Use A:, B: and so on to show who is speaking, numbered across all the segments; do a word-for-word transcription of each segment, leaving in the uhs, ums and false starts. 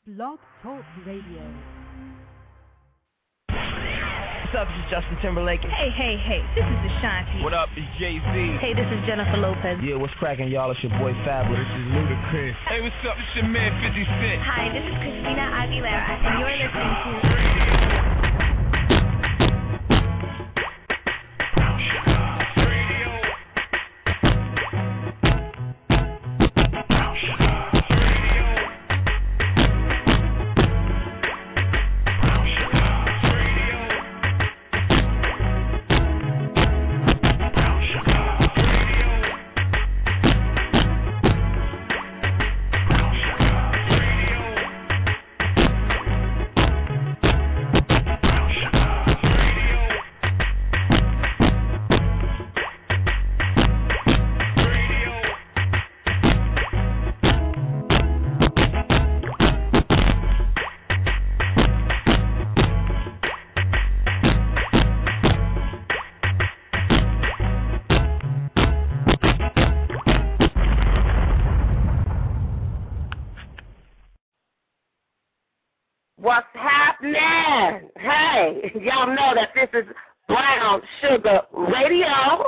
A: Blog Talk Radio.
B: What's up, this is Justin Timberlake.
C: Hey, hey, hey, this is Ashanti.
D: What up, it's Jay-Z.
C: Hey, this is Jennifer Lopez.
B: Yeah, what's cracking, y'all? It's your boy Fabulous.
D: This is Ludacris. Hey, what's up? This your man fifty Cent.
E: Hi, this is Christina Aguilera, and you're listening to...
F: What's happening? Hey, y'all know that this is Brown Sugar Radio.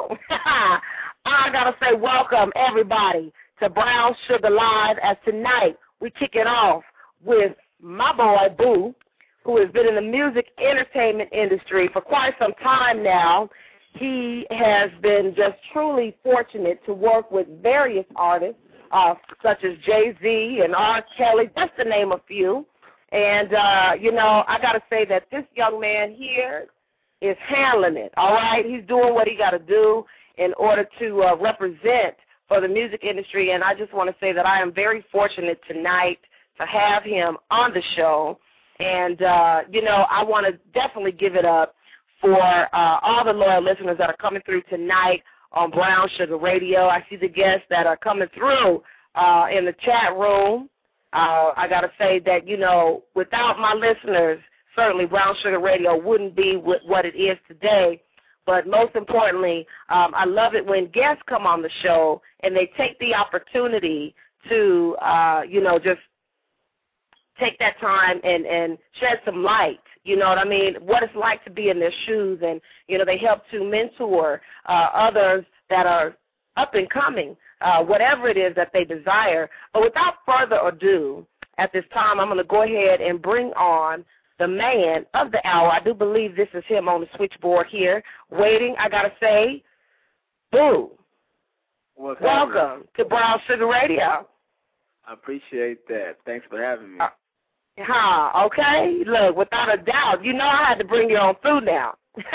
F: I gotta say welcome everybody to Brown Sugar Live, as tonight we kick it off with my boy Boo, who has been in the music entertainment industry for quite some time now. He has been just truly fortunate to work with various artists, uh, such as Jay-Z and R. Kelly, just to name a few. And, uh, you know, I got to say that this young man here is handling it, all right? He's doing what he got to do in order to uh, represent for the music industry. And I just want to say that I am very fortunate tonight to have him on the show. And, uh, you know, I want to definitely give it up for uh, all the loyal listeners that are coming through tonight on Brown Sugar Radio. I see the guests that are coming through uh, in the chat room. Uh, I got to say that, you know, without my listeners, certainly Brown Sugar Radio wouldn't be what it is today. But most importantly, um, I love it when guests come on the show and they take the opportunity to, uh, you know, just take that time and, and shed some light, you know what I mean, what it's like to be in their shoes. And, you know, they help to mentor uh, others that are up and coming. Uh, whatever it is that they desire. But without further ado, at this time, I'm going to go ahead and bring on the man of the hour. I do believe this is him on the switchboard here, waiting. I got to say, Boo,
G: What's
F: welcome
G: happening?
F: to Brown Sugar Radio.
G: I appreciate that. Thanks for having me.
F: Uh, huh, okay. Look, without a doubt, you know I had to bring you on through now.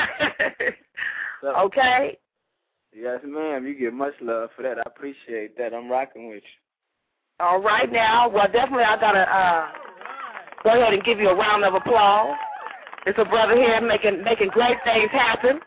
G: so,
F: okay?
G: Yes, ma'am. You get much love for that. I appreciate that. I'm rocking with you.
F: All right now. Well, definitely I got to uh, go ahead and give you a round of applause. It's a brother here making making great things happen.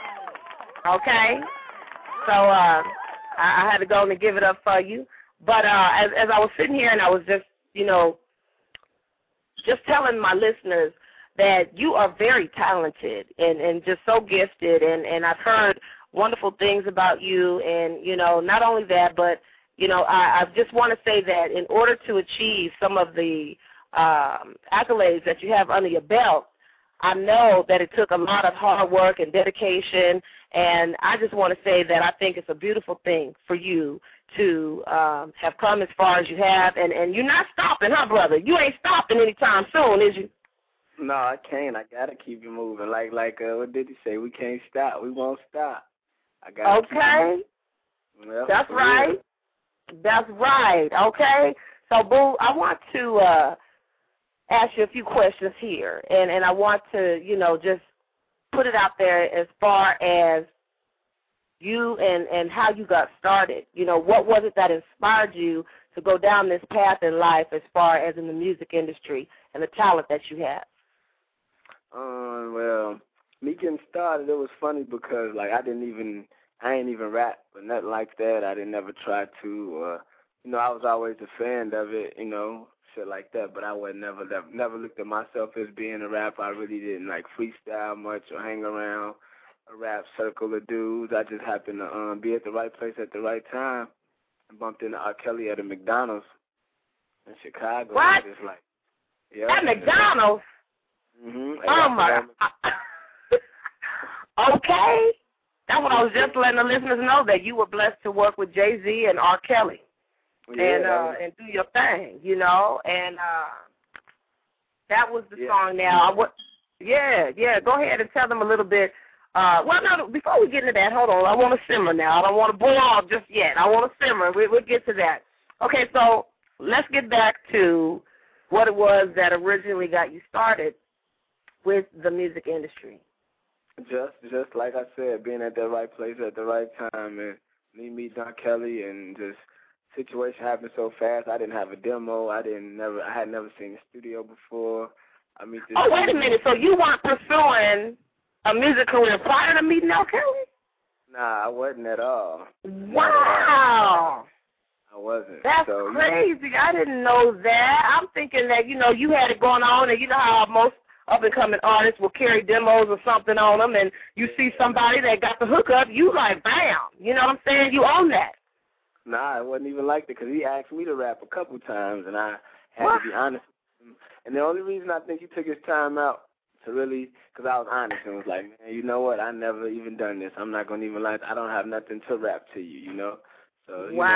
F: Okay? So uh, I, I had to go and give it up for you. But uh, as, as I was sitting here and I was just, you know, just telling my listeners that you are very talented and, and just so gifted. And, and I've heard wonderful things about you, and, you know, not only that, but, you know, I, I just want to say that in order to achieve some of the um, accolades that you have under your belt, I know that it took a lot of hard work and dedication, and I just want to say that I think it's a beautiful thing for you to um, have come as far as you have, and, and you're not stopping, huh, brother? You ain't stopping anytime soon, is you?
G: No, I can't. I got to keep it moving. Like, like uh, what did he say? We can't stop. We won't stop. I got
F: okay.
G: Well,
F: That's right. Real. That's right. Okay. So, Boo, I want to uh, ask you a few questions here, and, and I want to, you know, just put it out there as far as you and, and how you got started. You know, what was it that inspired you to go down this path in life as far as in the music industry and the talent that you have?
G: Um, well, me getting started, it was funny because, like, I didn't even, I ain't even rap or nothing like that. I didn't ever try to, uh, you know, I was always a fan of it, you know, shit like that, but I would never, never, never looked at myself as being a rapper. I really didn't, like, freestyle much or hang around a rap circle of dudes. I just happened to um, be at the right place at the right time and bumped into R. Kelly at a McDonald's in Chicago.
F: What?
G: And just like, Yeah.
F: At McDonald's?
G: Mm-hmm.
F: Oh, my. Okay. That's what I was just letting the listeners know, that you were blessed to work with Jay-Z and R. Kelly.
G: Yeah,
F: and uh, and do your thing, you know. And uh, that was the
G: yeah.
F: song now. I w- yeah, yeah. Go ahead and tell them a little bit. Uh, well, no, before we get into that, hold on. I want to simmer now. I don't want to boil off just yet. I want to simmer. We, we'll get to that. Okay, so let's get back to what it was that originally got you started with the music industry.
G: Just, just like I said, being at the right place at the right time, and me meet Don Kelly, and just situation happened so fast. I didn't have a demo. I didn't never. I had never seen the studio before. I meet this.
F: Oh, wait a minute. So you weren't pursuing a music career prior to meeting R. Kelly?
G: Nah, I wasn't at all.
F: Wow.
G: I wasn't.
F: That's
G: so,
F: crazy. You know, I didn't know that. I'm thinking that, you know, you had it going on, and you know how most up-and-coming artists will carry demos or something on them, and you see somebody that got the hookup, you like, bam. You know what I'm saying? You own that.
G: Nah, it wasn't even like that, because he asked me to rap a couple times, and I had
F: what?
G: to be honest with him. And the only reason I think he took his time out to really, because I was honest and was like, man, you know what? I never even done this. I'm not going to even lie. I don't have nothing to rap to you, you know? So, you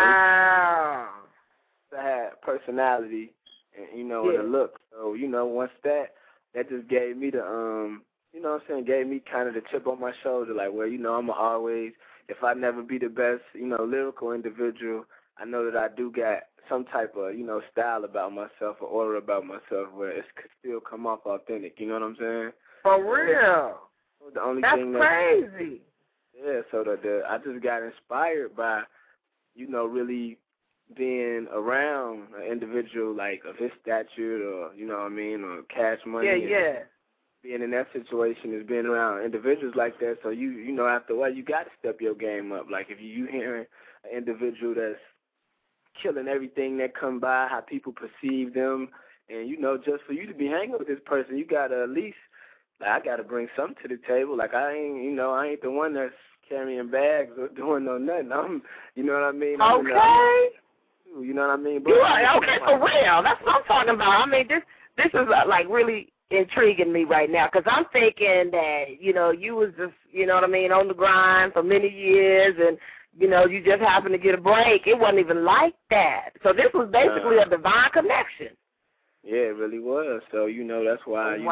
F: wow.
G: know, I had personality and, you know,
F: yeah.
G: and a look. So, you know, once that, that just gave me the, um, you know what I'm saying, gave me kind of the chip on my shoulder, like, well, you know, I'm always, if I never be the best, you know, lyrical individual, I know that I do got some type of, you know, style about myself or aura about myself where it could still come off authentic, you know what I'm saying?
F: For real?
G: The only
F: That's
G: thing that,
F: crazy.
G: Yeah, so the, the I just got inspired by, you know, really being around an individual like of his stature, or, you know what I mean, or Cash Money.
F: Yeah, yeah.
G: Being in that situation is being around individuals like that. So you, you know, after a while, you got to step your game up. Like if you, you hearing an individual that's killing everything that come by, how people perceive them, and you know, just for you to be hanging with this person, you got to at least, like, I got to bring something to the table. Like I ain't, you know, I ain't the one that's carrying bags or doing no nothing. I'm, you know what I mean? I'm
F: okay.
G: The, you know what I mean? But
F: you are, okay, for real. That's what I'm talking about. I mean, this this is uh, like really intriguing me right now, because I'm thinking that, you know, you was just, you know what I mean, on the grind for many years, and, you know, you just happened to get a break. It wasn't even like that. So this was basically uh, a divine connection.
G: Yeah, it really was. So, you know, that's why, you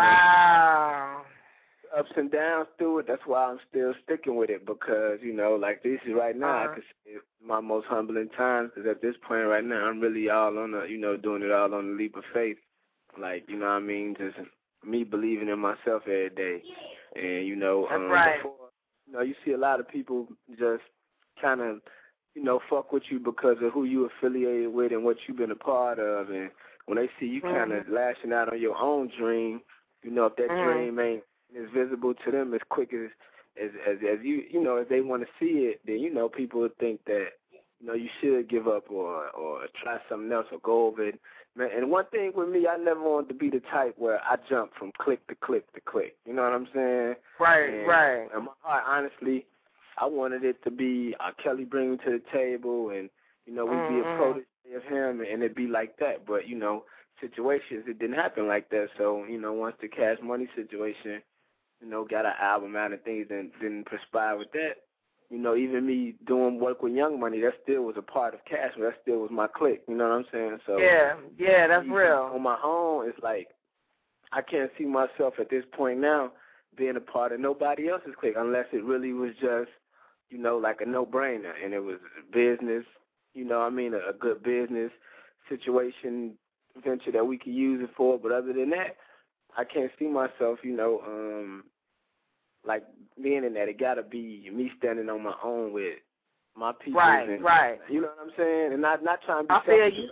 F: wow.
G: know, ups and downs through it, that's why I'm still sticking with it, because, you know, like this is right now, uh-huh. I can say it's my most humbling times, because at this point right now, I'm really all on the, you know, doing it all on the leap of faith. Like, you know what I mean, just me believing in myself every day. And, you know,
F: that's
G: um,
F: right.
G: before, you know, you see a lot of people just kind of, you know, fuck with you because of who you affiliated with and what you've been a part of. And when they see you mm-hmm. kind of lashing out on your own dream, you know, if that mm-hmm. dream ain't as visible to them as quick as, as, as, as you, you know, if they want to see it, then, you know, people would think that, you know, you should give up or, or try something else or go over it. Man, and one thing with me, I never wanted to be the type where I jump from click to click to click. You know what I'm saying?
F: Right,
G: and,
F: right.
G: In my heart, honestly, I wanted it to be uh, Kelly bring me to the table, and, you know, we'd mm-hmm. be a protege of him, and it'd be like that. But, you know, situations, it didn't happen like that. So, you know, once the Cash Money situation, you know, got an album out and things didn't, didn't perspire with that, you know, even me doing work with Young Money, that still was a part of Cash, but that still was my clique. You know what I'm saying? So
F: yeah, yeah, that's real.
G: On my own, it's like I can't see myself at this point now being a part of nobody else's clique unless it really was just, you know, like a no-brainer, and it was business, you know what I mean, a, a good business situation venture that we could use it for. But other than that, I can't see myself, you know, um, like being in that. It got to be me standing on my own with my people.
F: Right,
G: and,
F: right.
G: You know what I'm saying? And not, not trying to be
F: I
G: selfish.
F: feel you.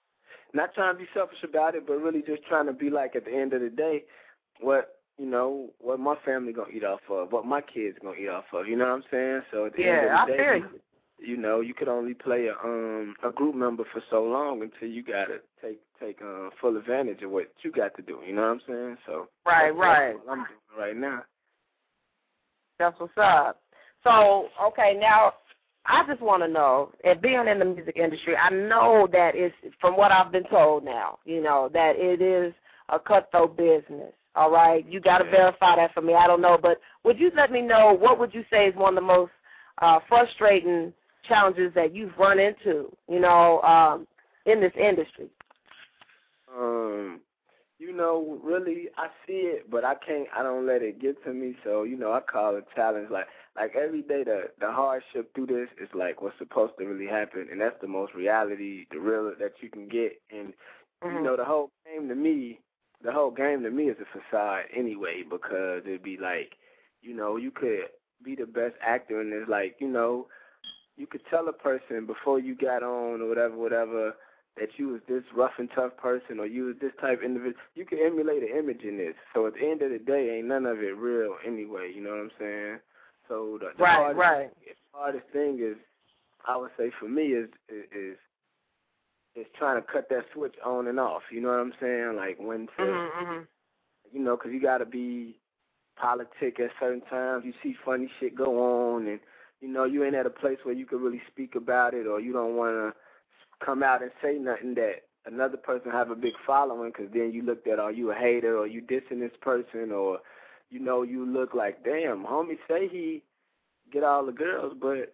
G: Not trying to be selfish about it, but really just trying to be like, at the end of the day, what, you know, what my family going to eat off of, what my kids going to eat off of. You know what I'm saying? So at the
F: yeah,
G: end of the
F: I
G: day,
F: feel you.
G: You know, you could only play a um a group member for so long until you gotta take take uh, full advantage of what you got to do. You know what I'm saying? So
F: right,
G: that's,
F: right.
G: That's what I'm doing right now.
F: That's what's up. So okay, now I just want to know, and being in the music industry, I know that it's, from what I've been told now, you know, that it is a cutthroat business. All right, you got to
G: yeah.
F: verify that for me. I don't know, but would you let me know what would you say is one of the most uh, frustrating challenges that you've run into, you know, um, in this industry?
G: Um, you know, really, I see it, but I can't. I don't let it get to me. So, you know, I call it challenge. Like, like every day, the the hardship through this is like what's supposed to really happen, and that's the most reality, the real that you can get. And mm-hmm. you know, the whole game to me. The whole game to me is a facade anyway, because it'd be like, you know, you could be the best actor, and it's like, you know, you could tell a person before you got on or whatever, whatever, that you was this rough and tough person or you was this type of individual. You can emulate an image in this. So at the end of the day, ain't none of it real anyway, you know what I'm saying? So the, the,
F: right,
G: hardest,
F: right.
G: the hardest thing is, I would say for me, is is is trying to cut that switch on and off. You know what I'm saying? Like when to,
F: mm-hmm, mm-hmm.
G: you know, because you got to be politic at certain times. You see funny shit go on, and, you know, you ain't at a place where you can really speak about it, or you don't want to come out and say nothing that another person have a big following, because then you looked at, are you a hater, or you dissing this person, or, you know, you look like, damn, homie say he get all the girls, but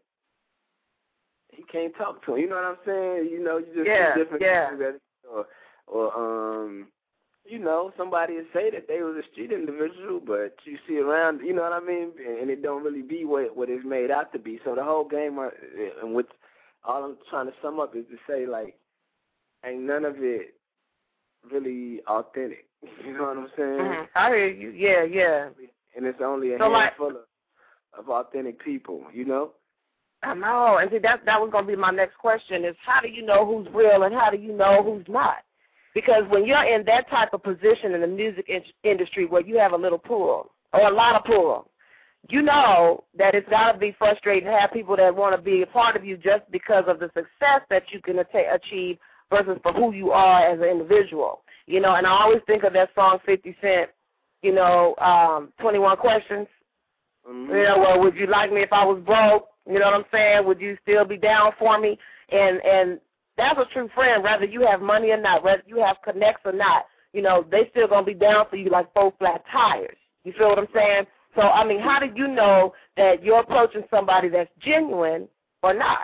G: he can't talk to him. You know what I'm saying? You know, you just
F: yeah,
G: see different
F: yeah.
G: things that, or, or, um, you know, somebody would say that they was a street individual, but you see around, you know what I mean? And it don't really be what, what it's made out to be. So the whole game, uh, and what all I'm trying to sum up is to say, like, ain't none of it really authentic. You know what I'm saying?
F: Mm-hmm. I hear you. Yeah, yeah.
G: And it's only a
F: so
G: handful
F: like,
G: of, of authentic people, you know?
F: I know, and see, that, that was going to be my next question is how do you know who's real and how do you know who's not? Because when you're in that type of position in the music in- industry where you have a little pull or a lot of pull, you know that it's got to be frustrating to have people that want to be a part of you just because of the success that you can att- achieve versus for who you are as an individual. You know, and I always think of that song fifty Cent, you know, um, twenty-one Questions. Mm-hmm. You know, well, would you like me if I was broke? You know what I'm saying? Would you still be down for me? And and that's a true friend, whether you have money or not, whether you have connects or not. You know, they still going to be down for you like four flat tires. You feel what I'm saying? So, I mean, how do you know that you're approaching somebody that's genuine or not?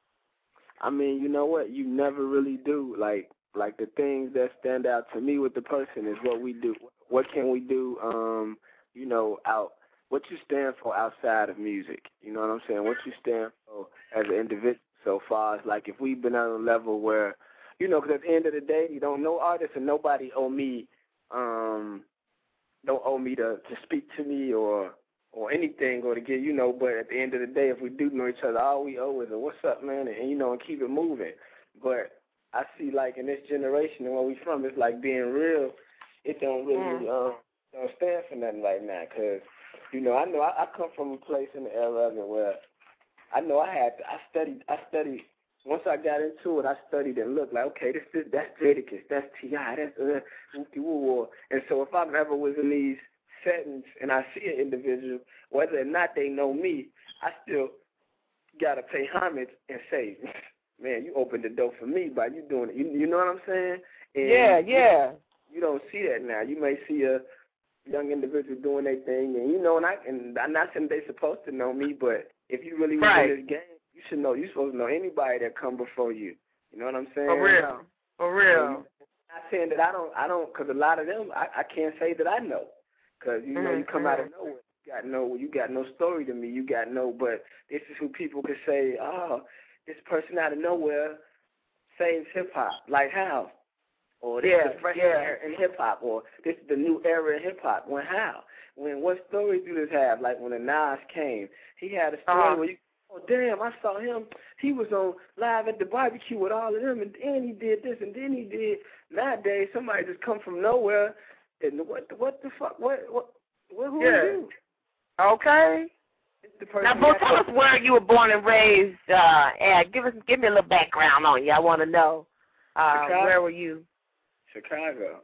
G: I mean, you know what? You never really do. Like, like the things that stand out to me with the person is what we do. What can we do, um, you know, out, what you stand for outside of music. You know what I'm saying? What you stand for as an individual. So far as, like, if we've been on a level where, you know, because at the end of the day, you don't know artists and nobody owe me, um, don't owe me to, to speak to me or or anything or to get, you know, but at the end of the day, if we do know each other, all we owe is a what's up, man, and, you know, and keep it moving. But I see, like, in this generation and where we from, it's like being real, it don't really, um, don't stand for nothing right now because, you know, I know I, I come from a place in the era of it where I know I had to, I studied, I studied, once I got into it, I studied and looked like, okay, this is, that's Jadakiss, that's T I, that's, uh, woo-woo. And so if I ever was in these settings and I see an individual, whether or not they know me, I still got to pay homage and say, man, you opened the door for me by you doing it. You, you know what I'm saying? And
F: yeah, yeah.
G: You, you don't see that now. You may see a young individual doing their thing, and you know, and, I, and I'm not saying they're supposed to know me, but if you really was
F: right.
G: in this game, you should know. You're supposed to know anybody that come before you. You know what I'm saying?
F: For real. For real.
G: I'm not saying that I don't, I don't, because a lot of them, I, I can't say that I know. Because, you know, mm-hmm. you come out of nowhere. You got no, you got no story to me. You got no, but this is who people could say, oh, this person out of nowhere saves hip-hop. Like how? Or this
F: yeah,
G: is the fresh
F: yeah.
G: air in hip-hop. Or this is the new era in hip-hop. When how? When what story do this have? Like when the Nas came, he had a story
F: uh-huh.
G: where you, oh, damn, I saw him. He was on live at the barbecue with all of them, and then he did this, and then he did. Nowadays, somebody just come from nowhere, and what the, what the fuck? What, what, what who
F: yeah.
G: are you?
F: Okay. Now, Bo, tell us where you were born and raised, uh, and give us, give me a little background on you. I want to know, uh, where were you?
G: Chicago.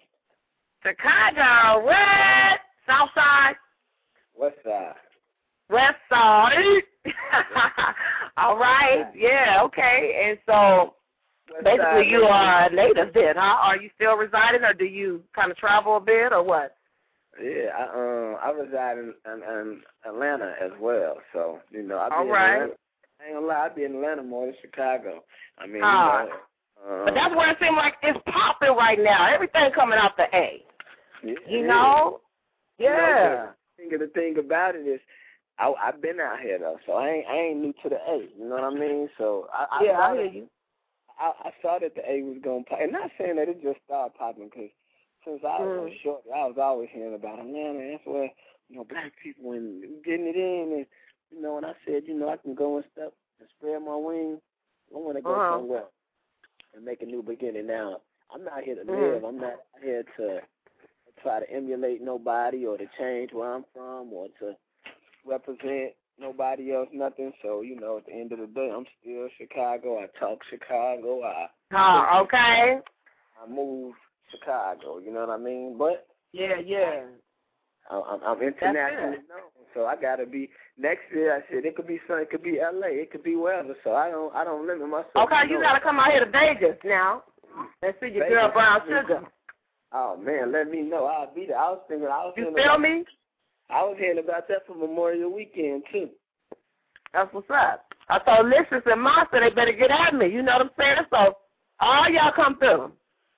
F: Chicago, what? South side?
G: West side.
F: West side. All right. Yeah, okay. And so Basically, you are a native then, huh? Are you still residing, or do you kind of travel a bit, or what?
G: Yeah, I um I reside in, in, in Atlanta as well, so you know I be
F: All
G: in
F: right.
G: Atlanta. I ain't gonna lie, I be in Atlanta more than Chicago. I mean,
F: Ah.
G: you know, um,
F: But that's where it seems like it's popping right now. Everything coming out the A.
G: yeah,
F: You know?
G: You know,
F: Yeah.
G: the thing, the thing about it is, I, I've been out here though, so I ain't I ain't new to the A. You know what I mean? So I, I
F: Yeah, I
G: thought
F: hear
G: it-
F: you.
G: I, I saw that the A was gonna pop, and not saying that it just started popping, because since I was
F: Mm.
G: short, I was always hearing about Atlanta. That's where you know black people and getting it in, and you know, and I said, you know, I can go and stuff and spread my wings. I want to go
F: Uh-huh.
G: somewhere and make a new beginning. Now, I'm not here to
F: Mm.
G: live. I'm not here to try to emulate nobody or to change where I'm from or to represent nobody else, nothing. So, you know, at the end of the day, I'm still Chicago. I talk Chicago. I
F: Oh, okay.
G: I move Chicago. You know what I mean? But
F: Yeah, yeah.
G: I'm, I'm internationally known, so I gotta be. Next year, I said it could be something. It could be L A. It could be wherever. So I don't. I don't limit myself.
F: Okay,
G: to
F: you
G: no-
F: got to come out here to Vegas now and see your girl
G: Vegas.
F: Brown Sugar.
G: Oh man, let me know. I'll be there. I was thinking. I was
F: You
G: hearing
F: feel
G: about,
F: me?
G: I was hearing about that for Memorial Weekend too.
F: That's what's up. I told Licious and Monster they better get at me. You know what I'm saying? So all y'all come through,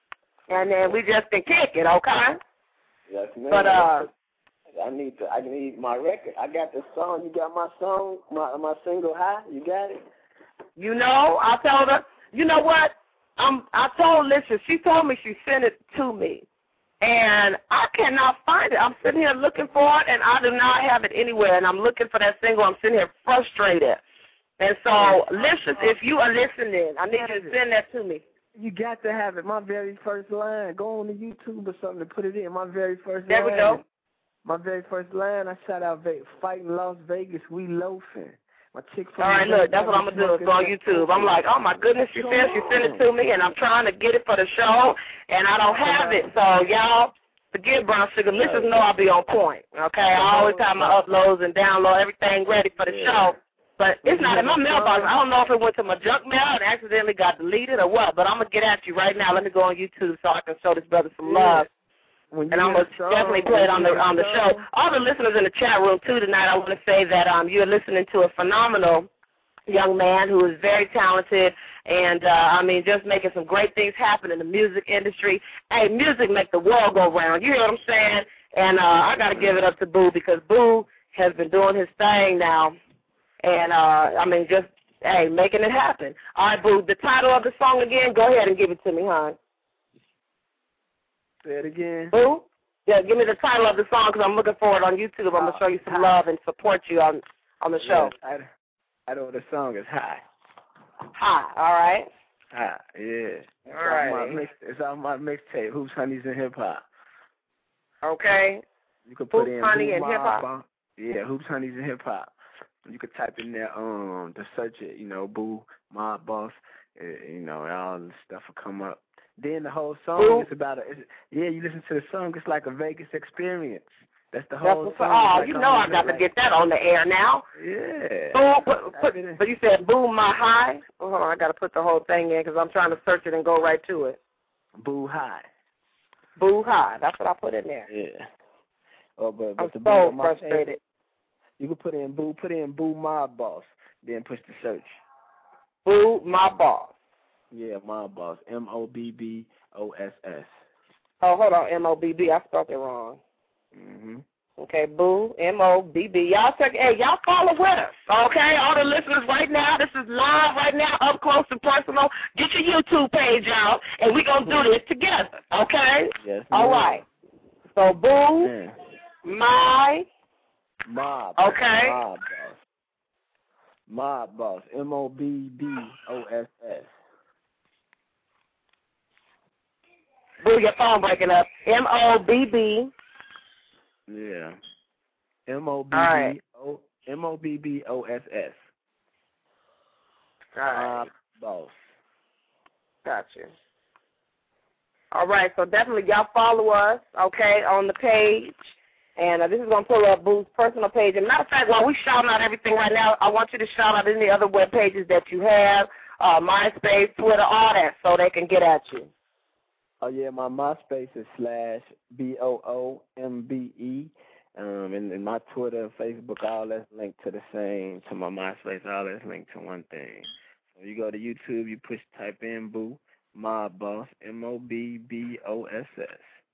F: and then we just can kick it, okay?
G: Yes, man.
F: But uh.
G: I need to. I need my record. I got the song. You got my song, my my single High. You got it.
F: You know, I told her, you know what? Um, I told Licious, she told me she sent it to me. And I cannot find it. I'm sitting here looking for it, and I do not have it anywhere. And I'm looking for that single. I'm sitting here frustrated. And so, Licious, if you are listening, I need you to send that to me.
G: You got to have it. My very first line. Go on to YouTube or something to put it in. My very first
F: there
G: line.
F: There we go.
G: My very first line, I shout out Ve- fighting Las Vegas, we loafing. My chick from
F: All right, look, that's what I'm going to do. It's on YouTube. I'm like, oh, my goodness, she said she sent it to me, and I'm trying to get it for the show, and I don't have it. So, y'all, forget Brown Sugar. Licious know I'll be on point, okay? I always have my uploads and download everything ready for the show. But it's not in my mailbox. I don't know if it went to my junk mail and accidentally got deleted or what, but I'm going to get at you right now. Let me go on YouTube so I can show this brother some love. And I'm going to definitely play it on the on the show. All the listeners in the chat room, too, tonight, I want to say that um, you're listening to a phenomenal young man who is very talented and, uh, I mean, just making some great things happen in the music industry. Hey, music make the world go round. You hear what I'm saying? And uh, I got to give it up to Boo because Boo has been doing his thing now. And, uh, I mean, just, hey, making it happen. All right, Boo, the title of the song again, go ahead and give it to me, hon.
G: Say it again.
F: Boo? Yeah, give me the title of the song because I'm looking for it on YouTube. I'm going to show you some love and support you on on the show.
G: Yeah, I, I know the song is High.
F: Hi, all right?
G: High, yeah.
F: All right.
G: It's off my mix, it's off my mixtape, Hoops, Honeys, and Hip Hop.
F: Okay.
G: You can put
F: Hoops,
G: in
F: Honey,
G: Boo
F: and
G: Mob
F: Hip Hop?
G: Bomb. Yeah, Hoops, Honeys, and Hip Hop. You could type in there, um, to search it, you know, Boo, Mob Boss, uh, you know, all the stuff will come up. Then the whole song
F: Boo.
G: is about, a, it's, yeah, you listen to the song, it's like a Vegas experience. That's the
F: That's
G: whole
F: what's
G: song.
F: Oh,
G: It's
F: you
G: like
F: know I
G: on-
F: got to
G: like-
F: get that on the air now.
G: Yeah.
F: Boo, put, put,
G: Type it in.
F: but you said Boo My High? Oh, hold on, I got to put the whole thing in because I'm trying to search it and go right to it.
G: Boo High.
F: Boo High, that's what I put in there.
G: Yeah. Oh, but, but
F: I'm
G: the
F: so
G: Boo, my
F: frustrated.
G: favorite, you can put in Boo, put in Boo Mob Boss, then push the search.
F: Boo My Boss.
G: Yeah, Mob Boss, M O B B O S S.
F: Oh, hold on, M O B B. I spelled it wrong.
G: Mm-hmm.
F: Okay, Boo, M O B B. Y'all check, hey, y'all follow with us, okay? All the listeners right now, this is live right now, up close and personal. Get your YouTube page out, and we're going to do this together, okay?
G: Yes,
F: All
G: ma'am.
F: right. So, Boo,
G: Man.
F: my,
G: Mob.
F: Okay.
G: Mob Boss. Mob Boss, M O B B O S S.
F: Boo, your phone breaking up. M O B B.
G: Yeah. M O B B
F: All right.
G: O M O B B O S S.
F: All right.
G: Mob Boss.
F: Gotcha. All right, so definitely y'all follow us, okay, on the page. And uh, this is going to pull up Boo's personal page. And matter of fact, while we shouting out everything right now, I want you to shout out any other web pages that you have. uh, MySpace, Twitter, all that, so they can get at you.
G: Oh, yeah, my MySpace is slash B O O M B E. Um, and, and my Twitter and Facebook, all that's linked to the same. To my MySpace, all that's linked to one thing. So you go to YouTube, you push, type in Boo, Mob Boss, M O B B O S S.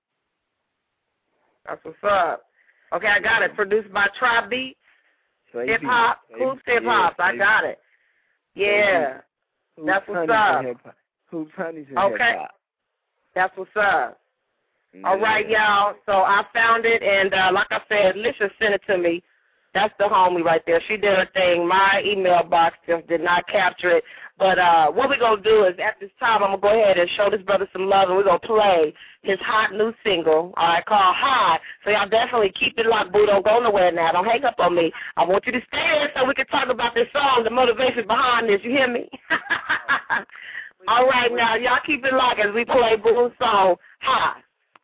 F: That's what's up. Okay, I got it. Produced by Tribe Beats, Hip Hop, Hoops Hip Hop. I got it. Yeah, that's what's up.
G: Hoops Honeys and
F: Okay,
G: Hip Hop.
F: That's what's up.
G: Yeah.
F: All right, y'all. So I found it, and uh, like I said, Lisha sent it to me. That's the homie right there. She did her thing. My email box just did not capture it. But uh, what we're going to do is at this time, I'm going to go ahead and show this brother some love, and we're going to play his hot new single, all right, called High. So y'all definitely keep it locked, boo. Don't go nowhere now. Don't hang up on me. I want you to stay there so we can talk about this song, the motivation behind this. You hear me? All right, now, y'all keep it locked as we play Boo's song, High.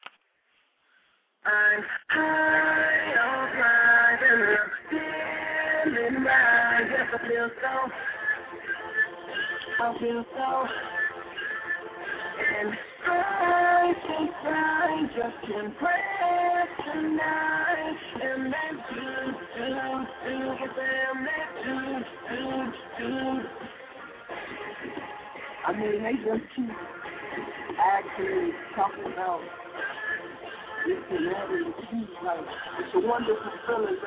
F: I'm high on life and I'm feeling right. Yes, I feel so. I feel so. And I think I just impress tonight. And then do, do, do, and then do, do, do. I mean, they just keep actually talking about it's the letter and keep, like, it's a wonderful feeling.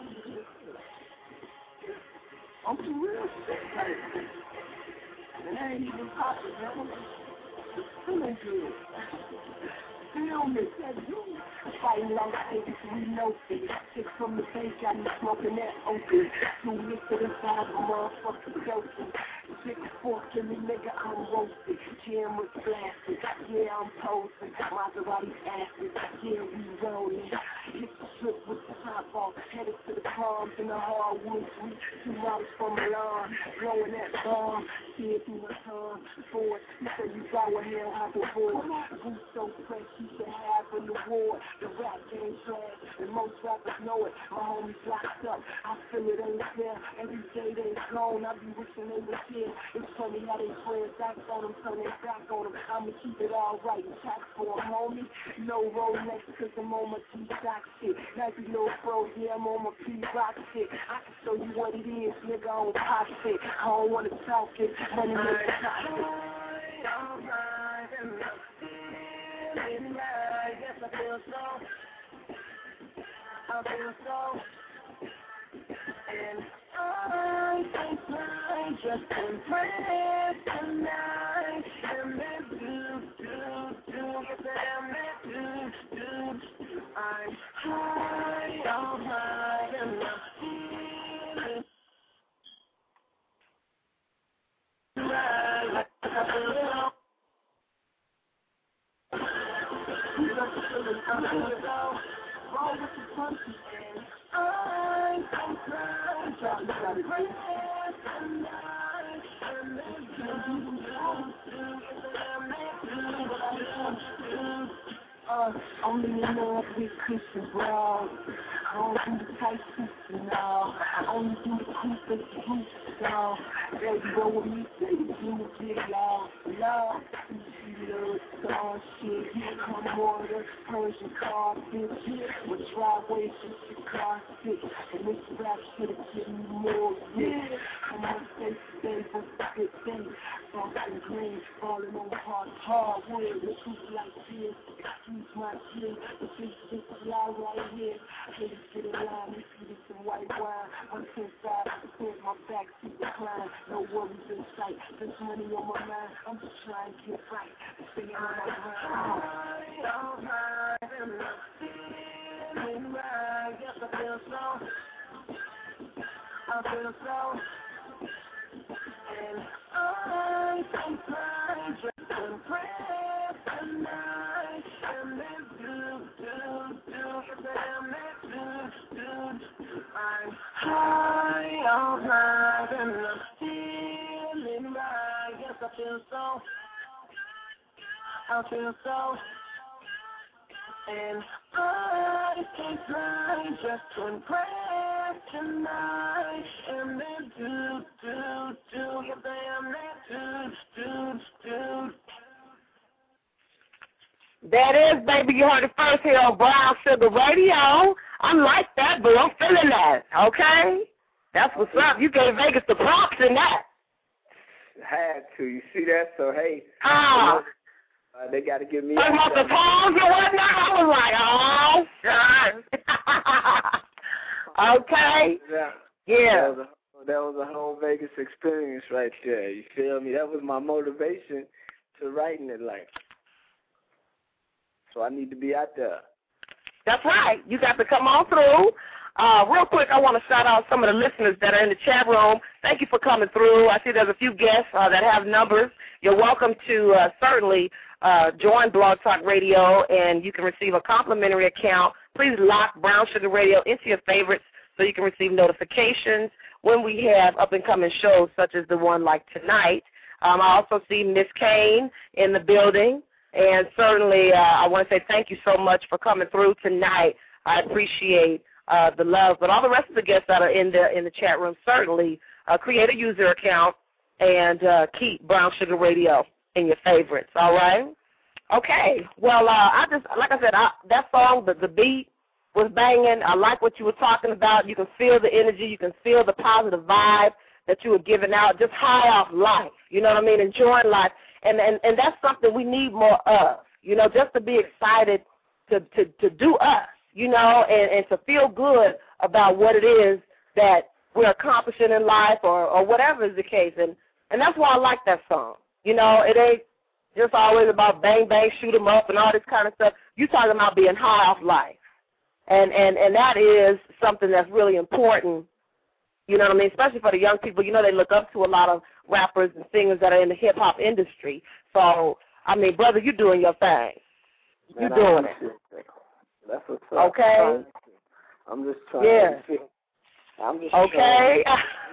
F: I'm too real sick, like, and I ain't even popping, man. It's feeling good. Feel me, that's you. Fighting like babies, we know it. Sick from the base, got me smoking that open. Two licks to the side of a motherfucking dosing. Six fork in me, nigga, I'm roasted. Cameras blasted, yeah, I'm posing. Maseratis acid, yeah, we rolling. Hit the strip with the top off, headed to the palms in the hardwood suite. Two miles from Milan, blowing that bomb. See it through my tongue, forward. He said you got what hell happened for. Who's so fresh, you should have an award. The rap game trash, and most rappers know it. My homies locked up, I feel it ain't fair. Every day they gone, I be wishing they was here. It's funny how they friends back on them, turn their back on them. I'ma keep it all right, tax for them, homie. No Rolex, cause I'm on my G-Stock shit. Nike little bro, yeah, I'm on my P-Rock shit. I can show you what it is, nigga, on pop shit. I don't wanna talk it, money makes it pop it. Alright, and I'm feeling right. Yes, I feel so. I feel so. And I think I just impress tonight. And then do, do, do, and then do, do. I'm high, all high, and I'm feeling right. I feel so. I feel so. Roll with the punches, and I think I just impress tonight. And then do, do, Uh, only in love with Christian Brown. I don't do the tight sister now. I only do the cool face group now. There you go with me, say you do it, y'all. Love, she loves star shit. Come on, the Persian carpet. With driveways, just your car sit. And this rap shit'll give me more, yeah. Come on, stay today, what's the good thing? Soft and green, falling on hard, hardwood. The truth like this. Excuse my shit, but this is a lie right here. Please get in line, you see this some white wine. One inside, here's my back, see the climb. No worries in sight, there's money on my mind. I'm just trying to get right, singing on my mind. All right, and I'm feeling right. Yes, I feel so. I feel so. And I think I just impress tonight. And then do, do, do, and then do, do. I'm high, all right, and I'm feeling right. Yes, I feel so. I feel so. And I think I just impress
A: that tonight, and then do, do, do, you say I'm that do, do, do.
F: That is, baby, you heard it first here on Brown Sugar Radio. I like that, but I'm feeling that, okay? That's what's up. You gave Vegas the props in that.
G: Had to. You see that? So, hey.
F: Ah.
G: Uh, uh, they got to give me...
F: Talking about the palms or whatnot? I was like, oh, God. Okay.
G: Yeah.
F: Yeah.
G: That was, a, that was a whole Vegas experience right there. You feel me? That was my motivation to writing it like. So I need to be out there.
F: That's right. You got to come on through. Uh, real quick, I want to shout out some of the listeners that are in the chat room. Thank you for coming through. I see there's a few guests uh, that have numbers. You're welcome to uh, certainly uh, join Blog Talk Radio, and you can receive a complimentary account. Please lock Brown Sugar Radio into your favorites so you can receive notifications when we have up-and-coming shows such as the one like tonight. Um, I also see Miss Kane in the building, and certainly uh, I want to say thank you so much for coming through tonight. I appreciate uh, the love. But all the rest of the guests that are in the in the chat room, certainly uh, create a user account and uh, keep Brown Sugar Radio in your favorites, all right? Okay. Well, uh, I just, like I said, I, that song, the, the beat was banging. I like what you were talking about. You can feel the energy. You can feel the positive vibe that you were giving out, just high off life, you know what I mean, enjoying life. And, and, and that's something we need more of, you know, just to be excited to, to, to do us, you know, and, and to feel good about what it is that we're accomplishing in life or, or whatever is the case. And, and that's why I like that song. You know, it ain't just always about bang, bang, shoot 'em up and all this kind of stuff. You're talking about being high off life. And, and, and that is something that's really important, you know what I mean, especially for the young people. You know, they look up to a lot of rappers and singers that are in the hip-hop industry. So, I mean, brother, you're doing your thing. You're
G: Man,
F: doing it.
G: That's what's up.
F: Okay.
G: I'm just trying
F: yeah.
G: to feel. I'm just
F: Okay.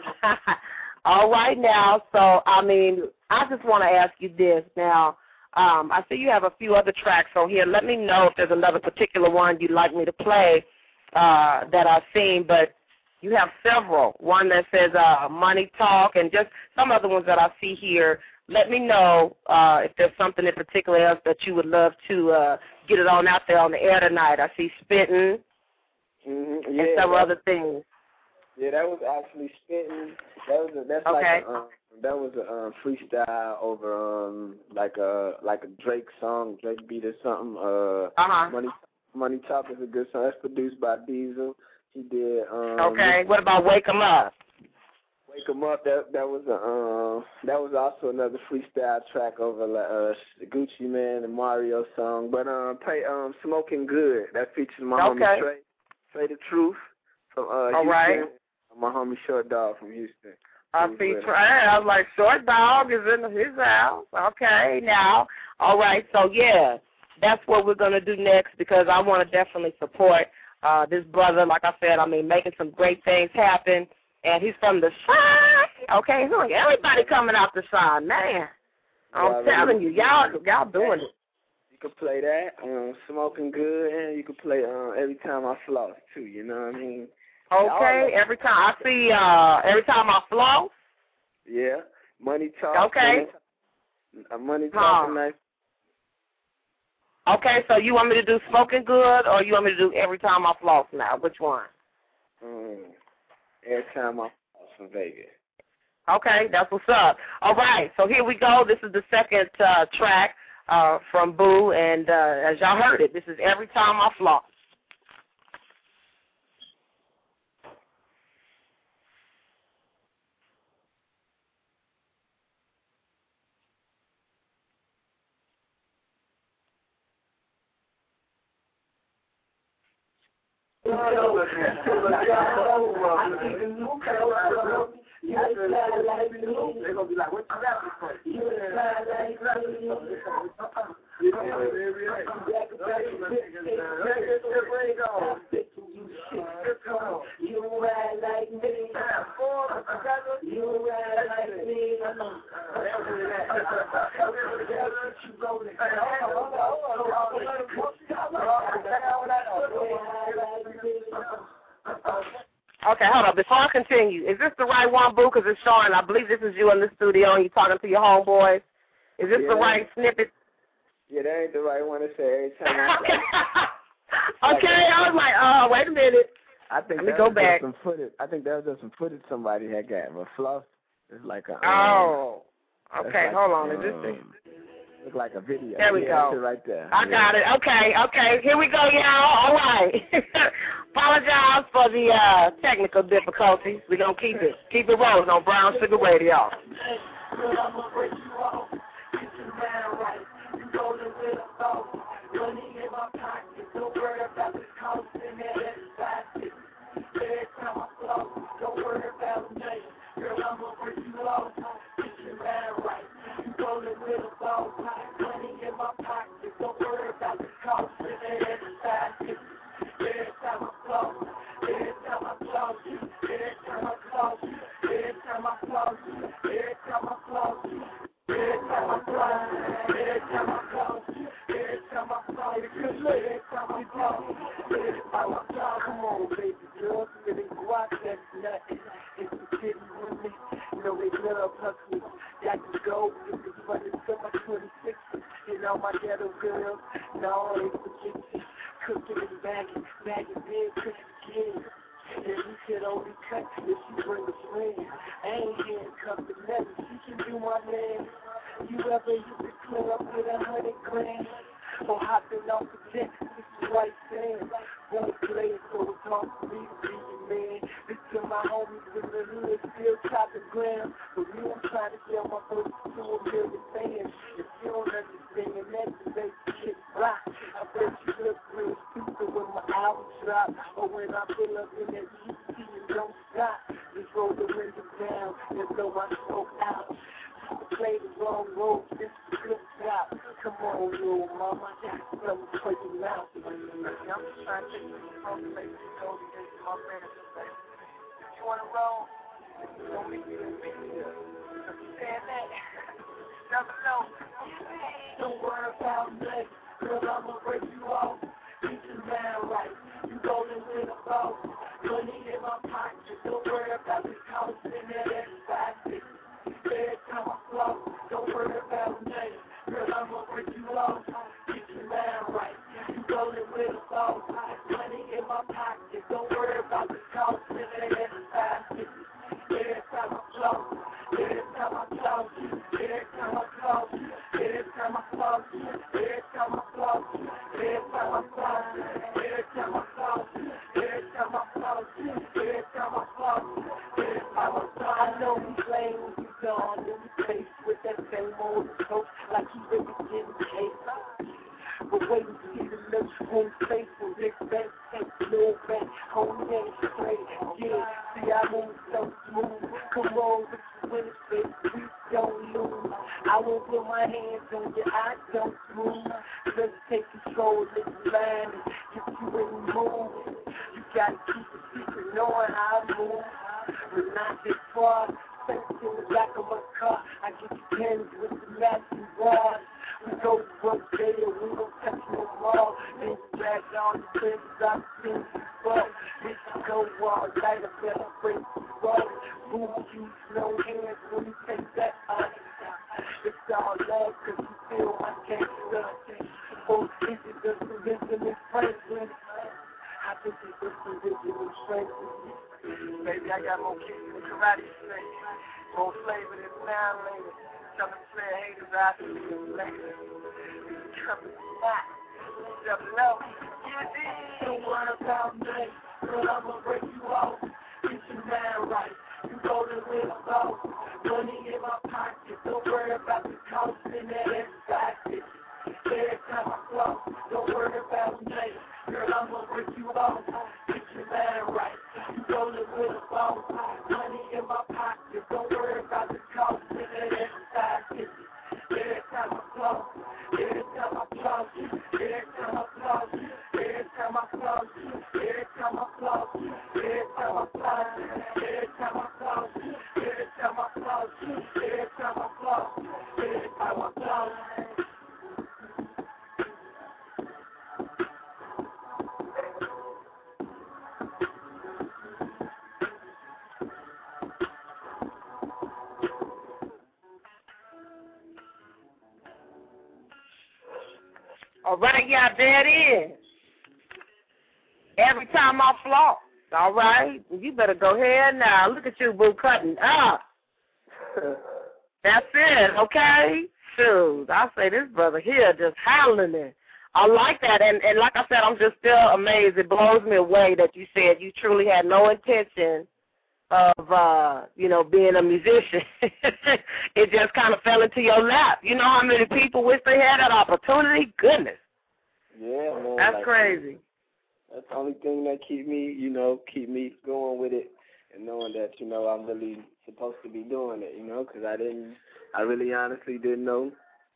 F: All right now. So, I mean, I just want to ask you this now. Um, I see you have a few other tracks on here. Let me know if there's another particular one you'd like me to play uh, that I've seen. But you have several. One that says uh, Money Talk and just some other ones that I see here. Let me know uh, if there's something in particular else that you would love to uh, get it on out there on the air tonight. I see Spitting
G: mm-hmm. yeah,
F: and several
G: that,
F: other things.
G: Yeah, that was actually Spitting. That was a, that's
F: okay.
G: like a, um, that was a um, freestyle over um, like a like a Drake song, Drake beat or something. Uh,
F: uh-huh.
G: Money Money Talk is a good song. That's produced by Diesel. He did. Um,
F: okay. What about Wake 'Em Up?
G: Wake 'Em Up. That that was a um, that was also another freestyle track over uh, the Gucci Mane and Mario song. But um, play um, Smoking Good. That features my
F: okay.
G: homie Trey. Trey the Truth from uh,
F: All
G: Houston.
F: right.
G: My homie Short Dog from Houston.
F: I see Trey. I was like, Short Dog is in his house. Okay, now. All right. So yeah, that's what we're gonna do next because I want to definitely support uh, this brother. Like I said, I mean, making some great things happen. And he's from the side, okay? So everybody coming out the side, man. I'm yeah, telling you, y'all, y'all doing it.
G: You can play that, um, Smoking Good, and you can play um, Every Time I Floss too. You know what I mean?
F: Okay, every time I see, uh, every time I floss.
G: Yeah, Money Talk.
F: Okay.
G: Money, money Talk. Nice.
F: Okay, so you want me to do Smoking Good, or you want me to do Every Time I Floss now? Which one?
G: Um. Every time I'm from Vegas.
F: Okay, that's what's up. All right, so here we go. This is the second uh, track uh, from Boo, and uh, as y'all heard it, this is Every Time I Floss.
A: You fly like me. They're gonna be like, what's that for? You fly like me. You ride like me. You ride like me.
F: Okay, hold on. Before I continue, is this the right one, Boo? Because it's showing, I believe this is you in the studio and you're talking to your homeboys. Is this
G: yeah,
F: the right snippet?
G: Yeah, that ain't the right one to say every time.
F: Okay. Okay, I was like, oh, wait a minute.
G: I think
F: Let me
G: that
F: go
G: was
F: back.
G: Just some footage. I think that was just some footage somebody had got. But Fluff is like a. Um,
F: oh. Okay,
G: like,
F: hold on.
G: Um,
F: Is this the...
G: Look like a video.
F: There we
G: yeah,
F: go.
G: Right there.
F: I
G: yeah.
F: got it. Okay, okay. Here we go, y'all. All right. Apologize for the uh, technical difficulties. We're going to keep it keep it rolling on Brown Sugar Radio.
H: Rolling with a ball, money in my pocket. Don't worry about the cost. Every time, every time I flow, every time I flow, every time I flow, every time I flow, every time I flow, every time I flow, every time I flow, every time I flow, every time I flow, every time I flow. Come on, baby girl, really watch that nut. It's the city with me. You know they love hustling. Got to go. But it's so much twenty-six, you know, my ghetto girls, no, it's the kitchen, cooking and bagging, bagging big, cooking kids. And you could only cut if you bring a friend. I ain't handcuffed to nothing, she can do my name. You ever used to clear up with a hundred grand? Or hopping off the jet, it's the right thing. Won't play it, so it's hard for me to be your man. This to my homies in the hood, still top the gram. But me, I'm trying to sell my first to a million fans. If you don't understand, that's the basic shit block. I bet you look real stupid when my album drop. Or when I pull up in that G T and don't stop. Just roll the window down and throw my smoke out. Play the wrong road, this is good stop. Come on, little mama, I got something for you now. I'm just trying to take this phone to make you go to get my manager, baby. If you want to roll, don't make me a video. If you saying that, never know. Don't worry about me, girl, I'ma break you off. Keep your man right, you golden with a boss. Money in my pocket, don't worry about the cost in that everybody. Every time I flow, don't worry about me. Girl, I'ma break you off. Get your man right. You golden with a boss. Money in my pocket. Don't worry about the cost. Living in the basket. Every time I flow. Every time I flow. Every time I flow. Every time I flow. Every time I flow. Every time I flow. Every time I flow. Every time I flow. Every time I flow. Every time I flow. I know we playing with you. Gone in the face with that same old coat, like you really didn't taste. But wait and see the looks home face and big back, take no back, home ain't straight. Yeah, see I move so smooth. Come on, with you in the face, we don't lose. I won't put my hands on you, I don't move. Let's take control of this line and get you in the mood. You gotta keep it secret, knowing how I move. But not this far. In the back of my car, I get you pens with the matching bars. We go broke there, we don't touch no more. Then we drag on the fence, I've seen before. We can go all night, I better break the road. Boom, you no hands when you take that out. It's all love, cause you feel my gangster. Oh, is it just a Benjamin Franklin? I think it's just a Benjamin Franklin. Baby, I got more kicks than karate snake. More flavor than nine ladies. Some of the haters out there being later. Coming back. Never know. Don't worry about me. Girl, I'ma break you off. Get your man right. You golden with a boss. Money in my pocket. Don't worry about the cost in that everybody. Every time I flow. Don't worry about me. Girl, I'ma break you off. Get your man right. You golden with a boss. Money in my pocket. Don't worry about the cost in that everybody. Every time I flow. Every time I flow. Every time I flow. Every time I flow. Every time I flow. Every time I flow. Every time I flow. Every time I flow. Every time I flow. Every time I flow.
F: All right, yeah, there it is. Every time I floss. All right, you better go ahead now. Look at you, boo, cutting up. That's it, okay? Shoot, I say this brother here just howling it. I like that, and, and like I said, I'm just still amazed. It blows me away that you said you truly had no intention of, uh, you know, being a musician. It just kind of fell into your lap. You know how many people wish they had that opportunity? Goodness.
G: Yeah, man.
F: That's
G: like,
F: crazy.
G: That's the only thing that keep me, you know, keep me going with it and knowing that, you know, I'm really supposed to be doing it, you know, because I didn't, I really honestly didn't know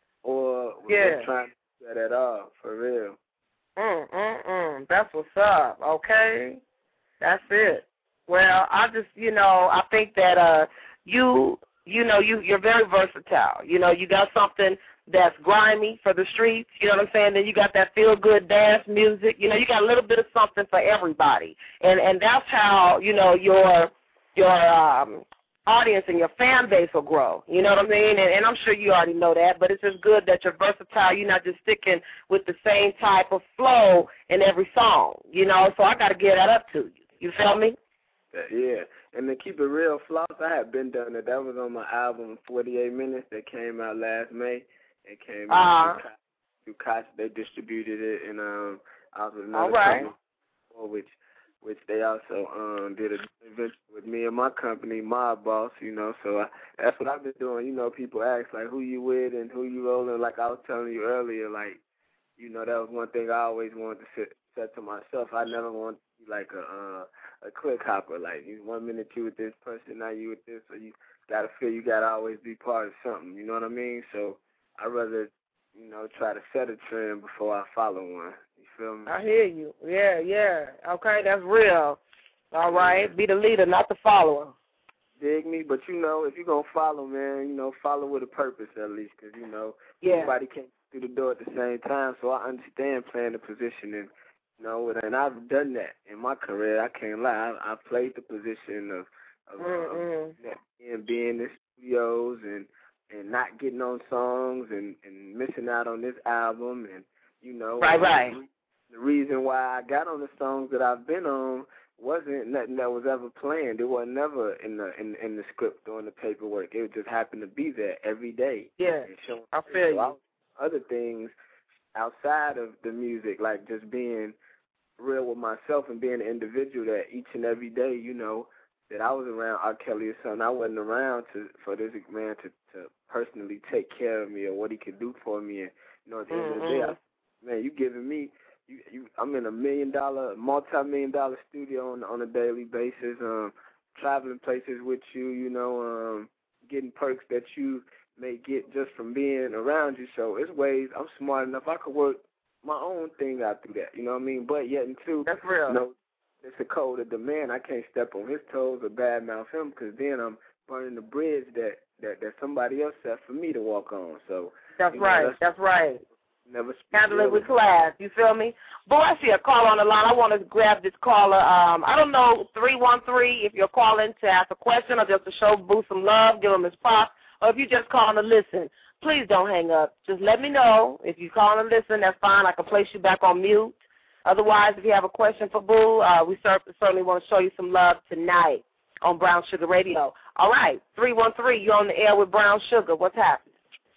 G: or was
F: yeah.
G: trying to do that at all, for real.
F: Mm, mm, mm. That's what's up, okay? That's it. Well, I just, you know, I think that uh, you, you know, you, you're very versatile. You know, you got something that's grimy for the streets, you know what I'm saying? Then you got that feel-good dance music. You know, you got a little bit of something for everybody. And and that's how, you know, your your um, audience and your fan base will grow. You know what I mean? And, and I'm sure you already know that, but it's just good that you're versatile. You're not just sticking with the same type of flow in every song, you know? So I got to give that up to you. You feel me?
G: Yeah, and to keep it real, Floss, I had been done it. That was on my album, forty-eight minutes, that came out last May. It came
F: uh,
G: out through Koch. They distributed it, and um, I was with another
F: all right.
G: company, which which they also um did a venture with me and my company, Mob Boss, you know. So I, that's what I've been doing. You know, people ask, like, who you with and who you rolling. Like I was telling you earlier, like, you know, that was one thing I always wanted to sit, set to myself. I never wanted to be like a uh, a click hopper. Like, you one minute you with this person, now you with this, so you got to feel you got to always be part of something. You know what I mean? So I'd rather, you know, try to set a trend before I follow one. You feel me?
F: I hear you. Yeah, yeah. Okay, that's real. All right. Be the leader, not the follower.
G: Dig me? But, you know, if you're going to follow, man, you know, follow with a purpose at least, because, you know,
F: yeah.
G: everybody can't through the door at the same time, so I understand playing the position, and, you know, and I've done that in my career. I can't lie. I, I played the position of, of
F: mm-hmm.
G: um, being in the studios and, and not getting on songs and, and missing out on this album, and, you know.
F: Right, right.
G: The reason why I got on the songs that I've been on wasn't nothing that was ever planned. It was never in the in, in the script or in the paperwork. It just happened to be there every day.
F: Yeah, I feel you.
G: So other things outside of the music, like just being real with myself and being an individual that each and every day, you know, that I was around R. Kelly or something. I wasn't around to for this man to, to personally take care of me or what he could do for me. And, you know, at the
F: mm-hmm.
G: end of the day, I, man, you giving me, you, you, I'm in a million dollar, multi-million dollar studio on, on a daily basis, um, traveling places with you, you know, um, getting perks that you may get just from being around you. So it's ways I'm smart enough. I could work my own thing out through that, you know what I mean? But yet and too,
F: that's real.
G: You know, it's a code of the man. I can't step on his toes or badmouth him, because then I'm burning the bridge that, that, that somebody else set for me to walk on. So
F: that's
G: you know,
F: right.
G: That's,
F: that's right.
G: Never
F: handle it with class. You feel me? Boy, I see a caller on the line. I want to grab this caller. Um, I don't know, three one three, if you're calling to ask a question or just to show Boo some love, give him his props, or if you just calling to listen, please don't hang up. Just let me know. If you call and listen, that's fine. I can place you back on mute. Otherwise, if you have a question for Boo, uh, we certainly want to show you some love tonight on Brown Sugar Radio. All right, three one three, you're on the air with Brown Sugar. What's happening?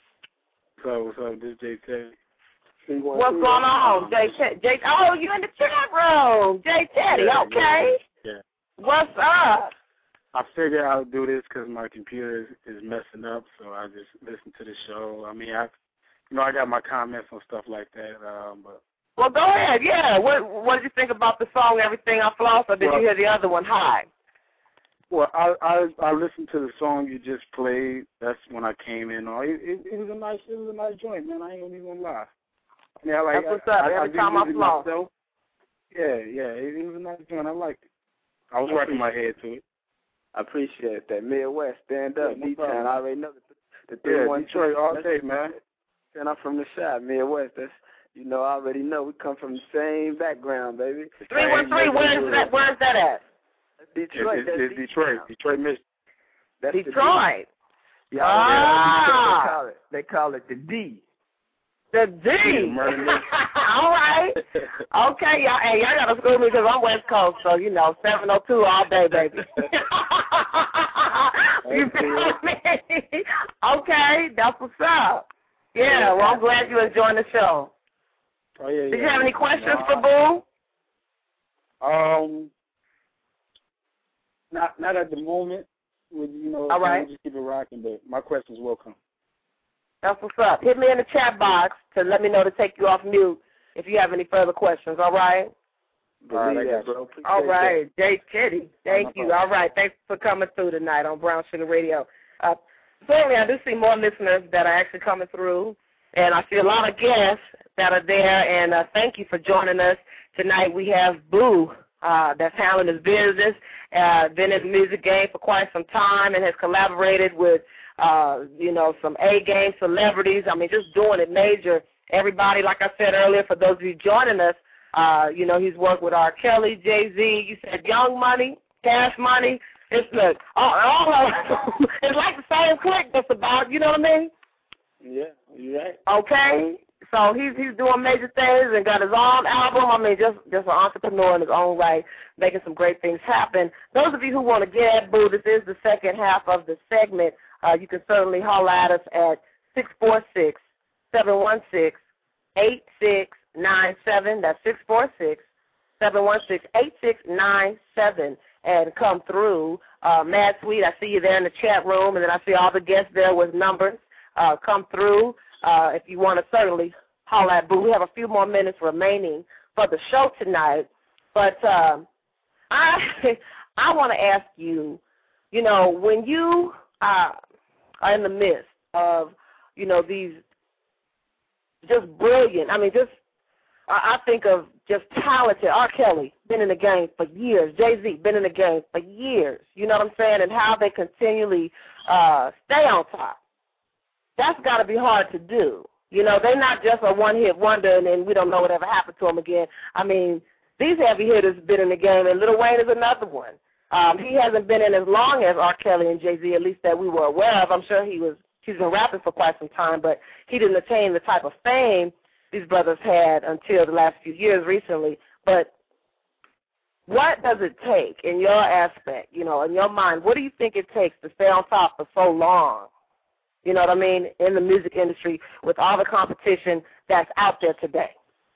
I: So, what's up? This is Jay Teddy.
F: What's going on, Jay Teddy? Jay, oh, you in the chat room. Jay Teddy,
I: yeah,
F: okay.
I: Yeah, yeah.
F: What's up?
I: I figured I would do this because my computer is, is messing up, so I just listen to the show. I mean, I, you know, I got my comments on stuff like that, um, but.
F: Well, go ahead, yeah. What What did you think about the song, Everything I Floss, or did well, you hear the other one, Hi?
I: Well, I, I I listened to the song you just played. That's when I came in. Oh, it, it, it was a nice it was a nice joint, man. I ain't even gonna lie. I mean, I like,
F: That's what's up.
I: I,
F: Every
I: I, I
F: time I floss.
I: Myself. Yeah, yeah. It, it was a nice joint. I liked it. I was rocking my head to it.
G: I appreciate that. Midwest, stand up.
I: Yeah,
G: D-Town, I already know the, the
I: yeah, Detroit all day, man.
G: And I'm from the shop, Midwest. That's, you know, I already know. We come from the same background, baby.
F: three one three, where is that, where is that at?
G: That's Detroit.
I: It's,
G: that's
I: it's Detroit. Detroit, Michigan.
G: That's
F: Detroit.
G: The D. Yeah,
F: ah.
G: they call it. They call it the D.
F: The D. All right. Okay, y'all. Hey, y'all got to school me because I'm West Coast, so, you know, seven oh two all day, baby. You feel me? Okay, that's what's up. Yeah, well, I'm glad you enjoying the show.
I: Oh, yeah, yeah.
F: Did you have any questions
I: no,
F: for Boo?
I: Um, not not at the moment. With, you know,
F: all right.
I: Just keep it rocking, but my questions will come.
F: That's what's up. Hit me in the chat box to let me know to take you off mute if you have any further questions, all right?
I: All right, I got you.
F: All right, Jay Kitty. Thank you. All right, thanks for coming through tonight on Brown Sugar Radio. Uh, certainly, I do see more listeners that are actually coming through, and I see a lot of guests that are there, and uh, thank you for joining us. Tonight we have Boo uh, that's handling his business, uh, been in the music game for quite some time and has collaborated with Uh, you know, some A-game celebrities. I mean, just doing it major. Everybody, like I said earlier, for those of you joining us, uh, you know, he's worked with R. Kelly, Jay-Z. You said Young Money, Cash Money. It's look, all, all of them. It's like the same clique just about, you know what I mean?
G: Yeah, you're right.
F: Okay? So he's he's doing major things and got his own album. I mean, just, just an entrepreneur in his own right, making some great things happen. Those of you who want to get at Boo, this is the second half of the segment. Uh, you can certainly holler at us at six four six, seven one six, eight six nine seven. That's six four six, seven one six, eight six nine seven. And come through. Uh, Mad Sweet, I see you there in the chat room, and then I see all the guests there with numbers. Uh, come through uh, if you want to certainly holler at Boo. We have a few more minutes remaining for the show tonight. But uh, I, I want to ask you, you know, when you uh, are in the midst of, you know, these just brilliant, I mean, just, I think of just talented, R. Kelly, been in the game for years, Jay-Z, been in the game for years, you know what I'm saying, and how they continually uh, stay on top. That's got to be hard to do. You know, they're not just a one-hit wonder and then we don't know whatever happened to them again. I mean, these heavy hitters been in the game, and Lil Wayne is another one. Um, he hasn't been in as long as R. Kelly and Jay-Z, at least that we were aware of. I'm sure he was, he's been rapping for quite some time, but he didn't attain the type of fame these brothers had until the last few years recently. But what does it take in your aspect, you know, in your mind, what do you think it takes to stay on top for so long, you know what I mean, in the music industry with all the competition that's out there today?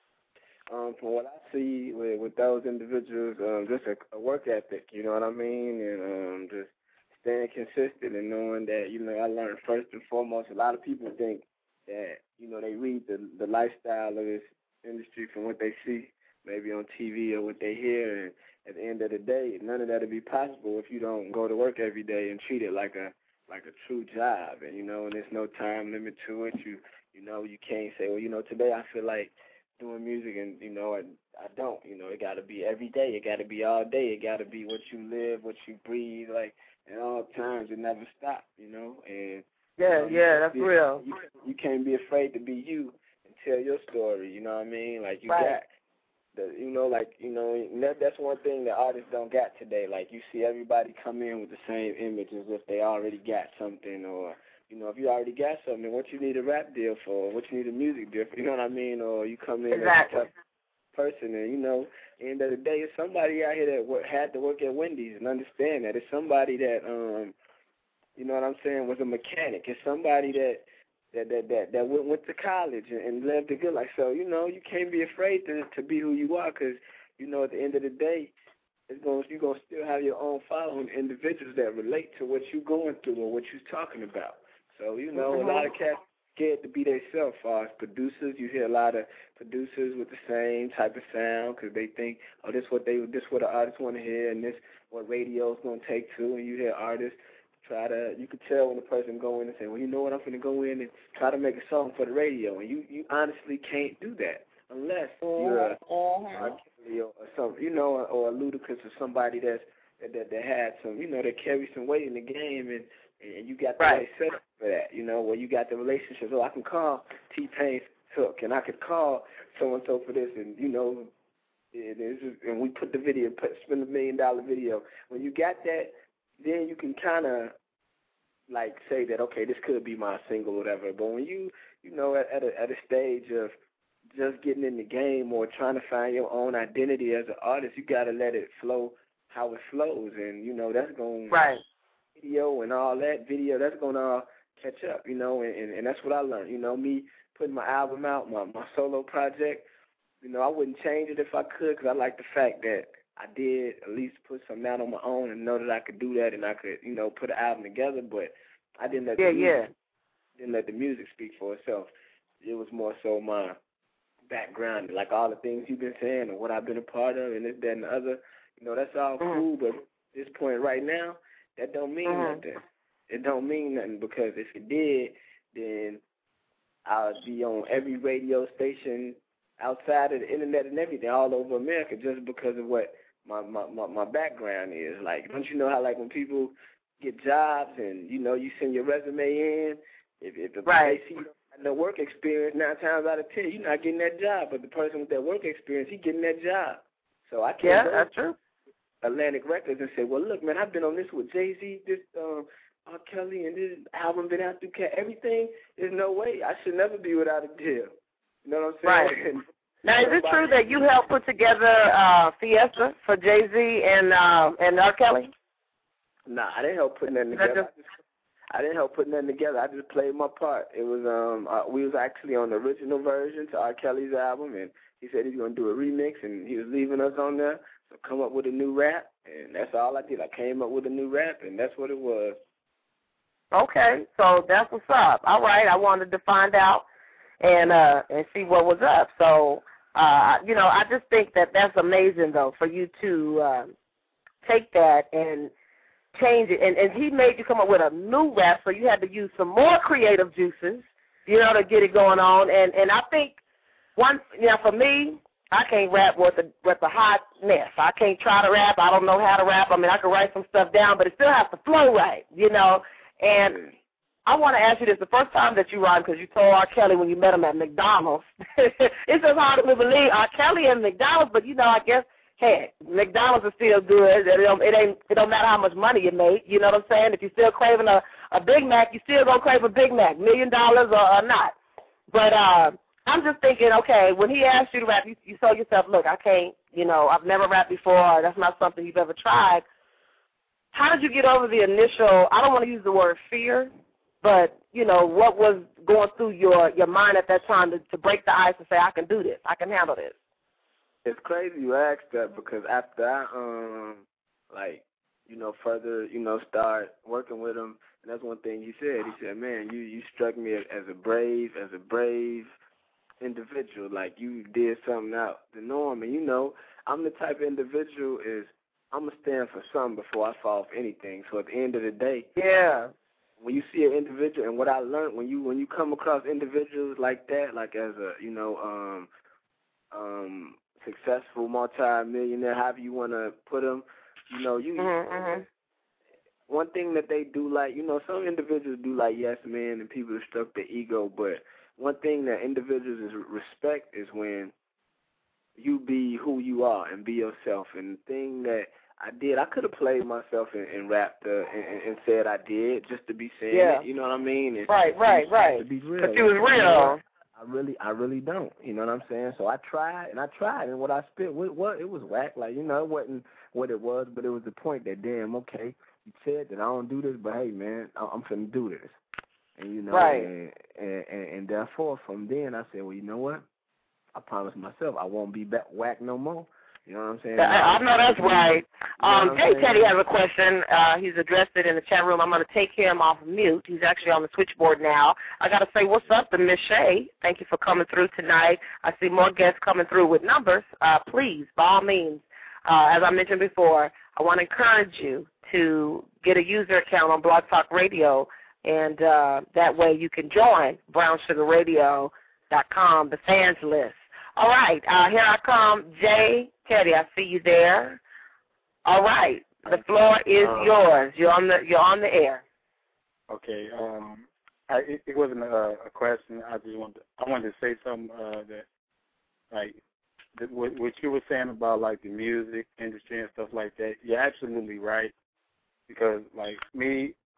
G: Um, from what I see with, with those individuals, um, just a, a work ethic, you know what I mean, and um, just staying consistent and knowing that, you know, I learned first and foremost, a lot of people think that, you know, they read the, the lifestyle of this industry from what they see, maybe on T V or what they hear, and at the end of the day, none of that will be possible if you don't go to work every day and treat it like a like a true job, and, you know, and there's no time limit to it. You, you know, you can't say, well, you know, today I feel like doing music, and, you know, I, I don't, you know, it got to be every day, it got to be all day, it got to be what you live, what you breathe, like, at all times, it never stops, you know, and,
F: yeah,
G: you know,
F: yeah, that's
G: be,
F: real.
G: You, you can't be afraid to be you and tell your story, you know what I mean, like, you
F: right.
G: got, the, you know, like, you know, that, that's one thing that artists don't got today, like, you see everybody come in with the same image as if they already got something, or, you know, if you already got something, what you need a rap deal for, what you need a music deal for, you know what I mean? Or you come in
F: exactly.
G: as a tough person, and, you know, at the end of the day, it's somebody out here that w- had to work at Wendy's and understand that. It's somebody that, um, you know what I'm saying, was a mechanic. It's somebody that that that that, that went, went to college and, and lived a good life. So, you know, you can't be afraid to, to be who you are because, you know, at the end of the day, it's going you're going to still have your own following, individuals that relate to what you're going through or what you're talking about. So, you know, mm-hmm. a lot of cats scared to be themselves. As far as producers, you hear a lot of producers with the same type of sound because they think, oh, this what they this what the artists want to hear, and this what radio's gonna take to. And you hear artists try to, you could tell when a person go in and say, well, you know what, I'm gonna go in and try to make a song for the radio, and you you honestly can't do that unless mm-hmm. you're a, mm-hmm. a or something, you know, or a Ludacris or somebody that's that, that that had some, you know, that carry some weight in the game and. And you got the
F: right.
G: right setup for that, you know, where you got the relationships. Oh, I can call T-Pain's Hook, and I could call so-and-so for this, and, you know, it is, and we put the video, put, spend a million-dollar video. When you got that, then you can kind of like say that okay, this could be my single or whatever. But when you you know at, at a at a stage of just getting in the game or trying to find your own identity as an artist, you gotta let it flow how it flows, and you know that's going
F: right.
G: Video and all that video that's gonna all catch up, you know, and, and and that's what I learned. You know, me putting my album out, my my solo project. You know, I wouldn't change it if I could, because I like the fact that I did at least put something out on my own and know that I could do that and I could, you know, put an album together. But I didn't let
F: yeah,
G: the music,
F: yeah.
G: didn't let the music speak for itself. It was more so my background, like all the things you've been saying and what I've been a part of and this, that, and the other. You know, that's all
F: mm-hmm.
G: cool. But at this point right now, that don't mean
F: mm-hmm.
G: nothing. It don't mean nothing, because if it did, then I'll be on every radio station outside of the internet and everything all over America just because of what my, my, my, my background is. Like, don't you know how, like, when people get jobs and, you know, you send your resume in, if, if the
F: right.
G: they see you don't have no work experience, nine times out of ten, you're not getting that job. But the person with that work experience, he's getting that job. So I can't
F: yeah,
G: go
F: that's true.
G: Atlantic Records and say, well, look, man, I've been on this with Jay-Z, this um, R. Kelly, and this album been out through Cat. Everything. There's no way. I should never be without a deal. You know what I'm saying?
F: Right. Now, is it true that you helped put together uh, Fiesta for Jay-Z and uh, and R. Kelly?
G: Nah, I didn't help putting that together.
F: Just...
G: I, just, I didn't help putting that together. I just played my part. It was um, uh, we was actually on the original version to R. Kelly's album, and he said he's going to do a remix, and he was leaving us on there. So come up with a new rap, and that's all I did. I came up with a new rap, and that's what it was.
F: Okay, so that's what's up. All right, I wanted to find out and uh, and see what was up. So, uh, you know, I just think that that's amazing, though, for you to uh, take that and change it. And, and he made you come up with a new rap, so you had to use some more creative juices, you know, to get it going on. And, and I think, one, you know, for me, I can't rap with a, with a hot mess. I can't try to rap. I don't know how to rap. I mean, I can write some stuff down, but it still has to flow right, you know. And I want to ask you this. The first time that you rhymed, because you told R. Kelly when you met him at McDonald's, it's just hard to believe R. Kelly and McDonald's, but, you know, I guess, hey, McDonald's is still good. It don't, it ain't, it don't matter how much money you make. You know what I'm saying? If you're still craving a, a Big Mac, you still going to crave a Big Mac, million dollars or, or not. But uh, I'm just thinking, okay, when he asked you to rap, you, you told yourself, look, I can't, you know, I've never rapped before. That's not something you've ever tried. How did you get over the initial, I don't want to use the word fear, but, you know, what was going through your, your mind at that time to, to break the ice and say, I can do this, I can handle this?
G: It's crazy you asked that, because after I, um, like, you know, further, you know, start working with him, and that's one thing he said. He said, man, you, you struck me as a brave, as a brave individual. Like, you did something out the norm. And, you know, I'm the type of individual is, I'm going to stand for something before I fall for anything. So at the end of the day,
F: yeah,
G: when you see an individual, and what I learned, when you when you come across individuals like that, like as a, you know, um, um, successful multi-millionaire, however you want to put them, you know, you,
F: mm-hmm, mm-hmm.
G: one thing that they do, like, you know, some individuals do like yes man and people that struck their ego, but one thing that individuals is respect is when you be who you are and be yourself. And the thing that I did, I could have played myself and, and rapped uh, and, and said I did just to be saying
F: yeah.
G: it, you know what I mean? And
F: right, right, right.
G: To be real.
F: But you was real.
G: I really, I really don't. You know what I'm saying? So I tried and I tried, and what I spit, what, what it was whack. Like, you know, it wasn't what it was, but it was the point that, damn, okay, you said that I don't do this, but hey, man, I'm finna do this. And you know,
F: right.
G: and, and, and, and therefore, from then, I said, well, you know what? I promised myself I won't be back whack no more. You know what I'm saying?
F: I, I know that's right. Um, Jay
G: saying?
F: Teddy has a question. Uh, he's addressed it in the chat room. I'm going to take him off mute. He's actually on the switchboard now. I got to say what's up to Miss Shay. Thank you for coming through tonight. I see more guests coming through with numbers. Uh, please, by all means, uh, as I mentioned before, I want to encourage you to get a user account on Blog Talk Radio, and uh, that way you can join brown sugar radio dot com, the fans list. All right, uh, here I come, Jay Teddy. I see you there. All right, the floor is um, yours. You're on the you're on the air.
I: Okay. Um, I, it, it wasn't a, a question. I just wanted to, I wanted to say something uh, that like the, what, what you were saying about like the music industry and stuff like that. You're absolutely right, because like me,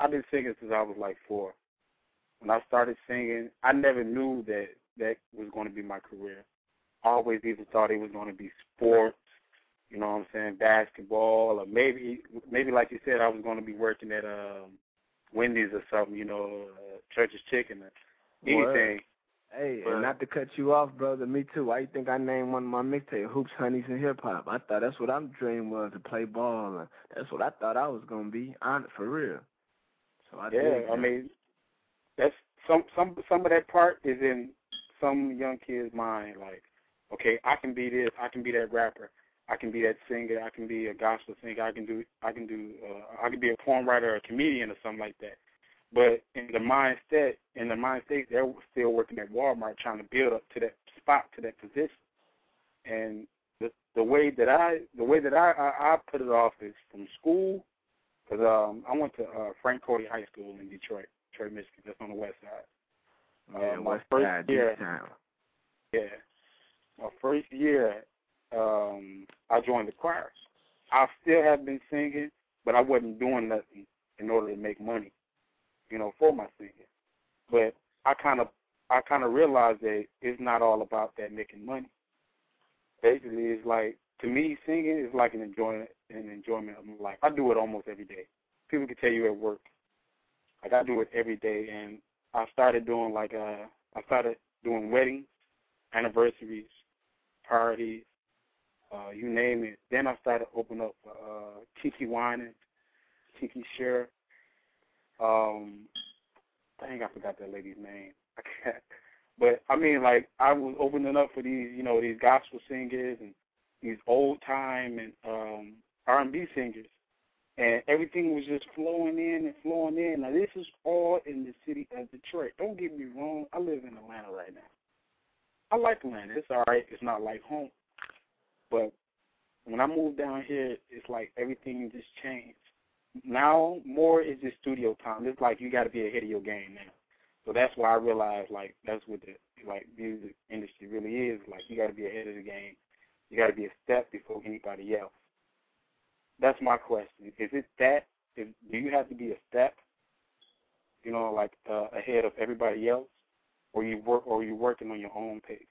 I: I've been singing since I was like four. When I started singing, I never knew that that was going to be my career. I always either thought it was going to be sports, you know what I'm saying, basketball, or maybe, maybe like you said, I was going to be working at um, Wendy's or something, you know, uh, Church's Chicken, or anything.
G: Hey,
I: but,
G: and not to cut you off, brother, me too. Why you think I named one of my mixtapes Hoops, Honeys, and Hip Hop? I thought that's what I'm dream was, to play ball, and that's what I thought I was going to be, on for real. So I
I: yeah, I mean, that's some some some of that part is in some young kid's mind. Like, okay, I can be this, I can be that rapper, I can be that singer, I can be a gospel singer, I can do, I can do, uh, I can be a poem writer or a comedian or something like that. But in the mindset, in the mind state, they're still working at Walmart trying to build up to that spot, to that position. And the the way that I the way that I I, I put it off is from school, because um I went to uh, Frank Cody High School in Detroit. Detroit, Michigan. That's on the west side.
G: Yeah,
I: uh, my
G: west
I: first
G: side,
I: year,
G: town.
I: Yeah, my first year, um, I joined the choir. I still have been singing, but I wasn't doing nothing in order to make money, you know, for my singing. But I kind of, I kind of realized that it's not all about that making money. Basically, it's like, to me, singing is like an enjoyment, an enjoyment of my life. I do it almost every day. People can tell you at work. Like, I do it every day, and I started doing, like, uh, I started doing weddings, anniversaries, parties, uh, you name it. Then I started opening up uh, Tiki Wine, Tiki Share. Um, dang, I forgot that lady's name. I can't. But, I mean, like, I was opening up for these, you know, these gospel singers and these old-time and um, R and B singers. And everything was just flowing in and flowing in. Now, this is all in the city of Detroit. Don't get me wrong. I live in Atlanta right now. I like Atlanta. It's all right. It's not like home. But when I moved down here, it's like everything just changed. Now, more is just studio time. It's like you got to be ahead of your game now. So that's why I realized, like, that's what the, like, music industry really is. Like, you got to be ahead of the game. You got to be a step before anybody else. That's my question. Is it that? Is, do you have to be a step, you know, like uh, ahead of everybody else, or you work, or you working on your own pace?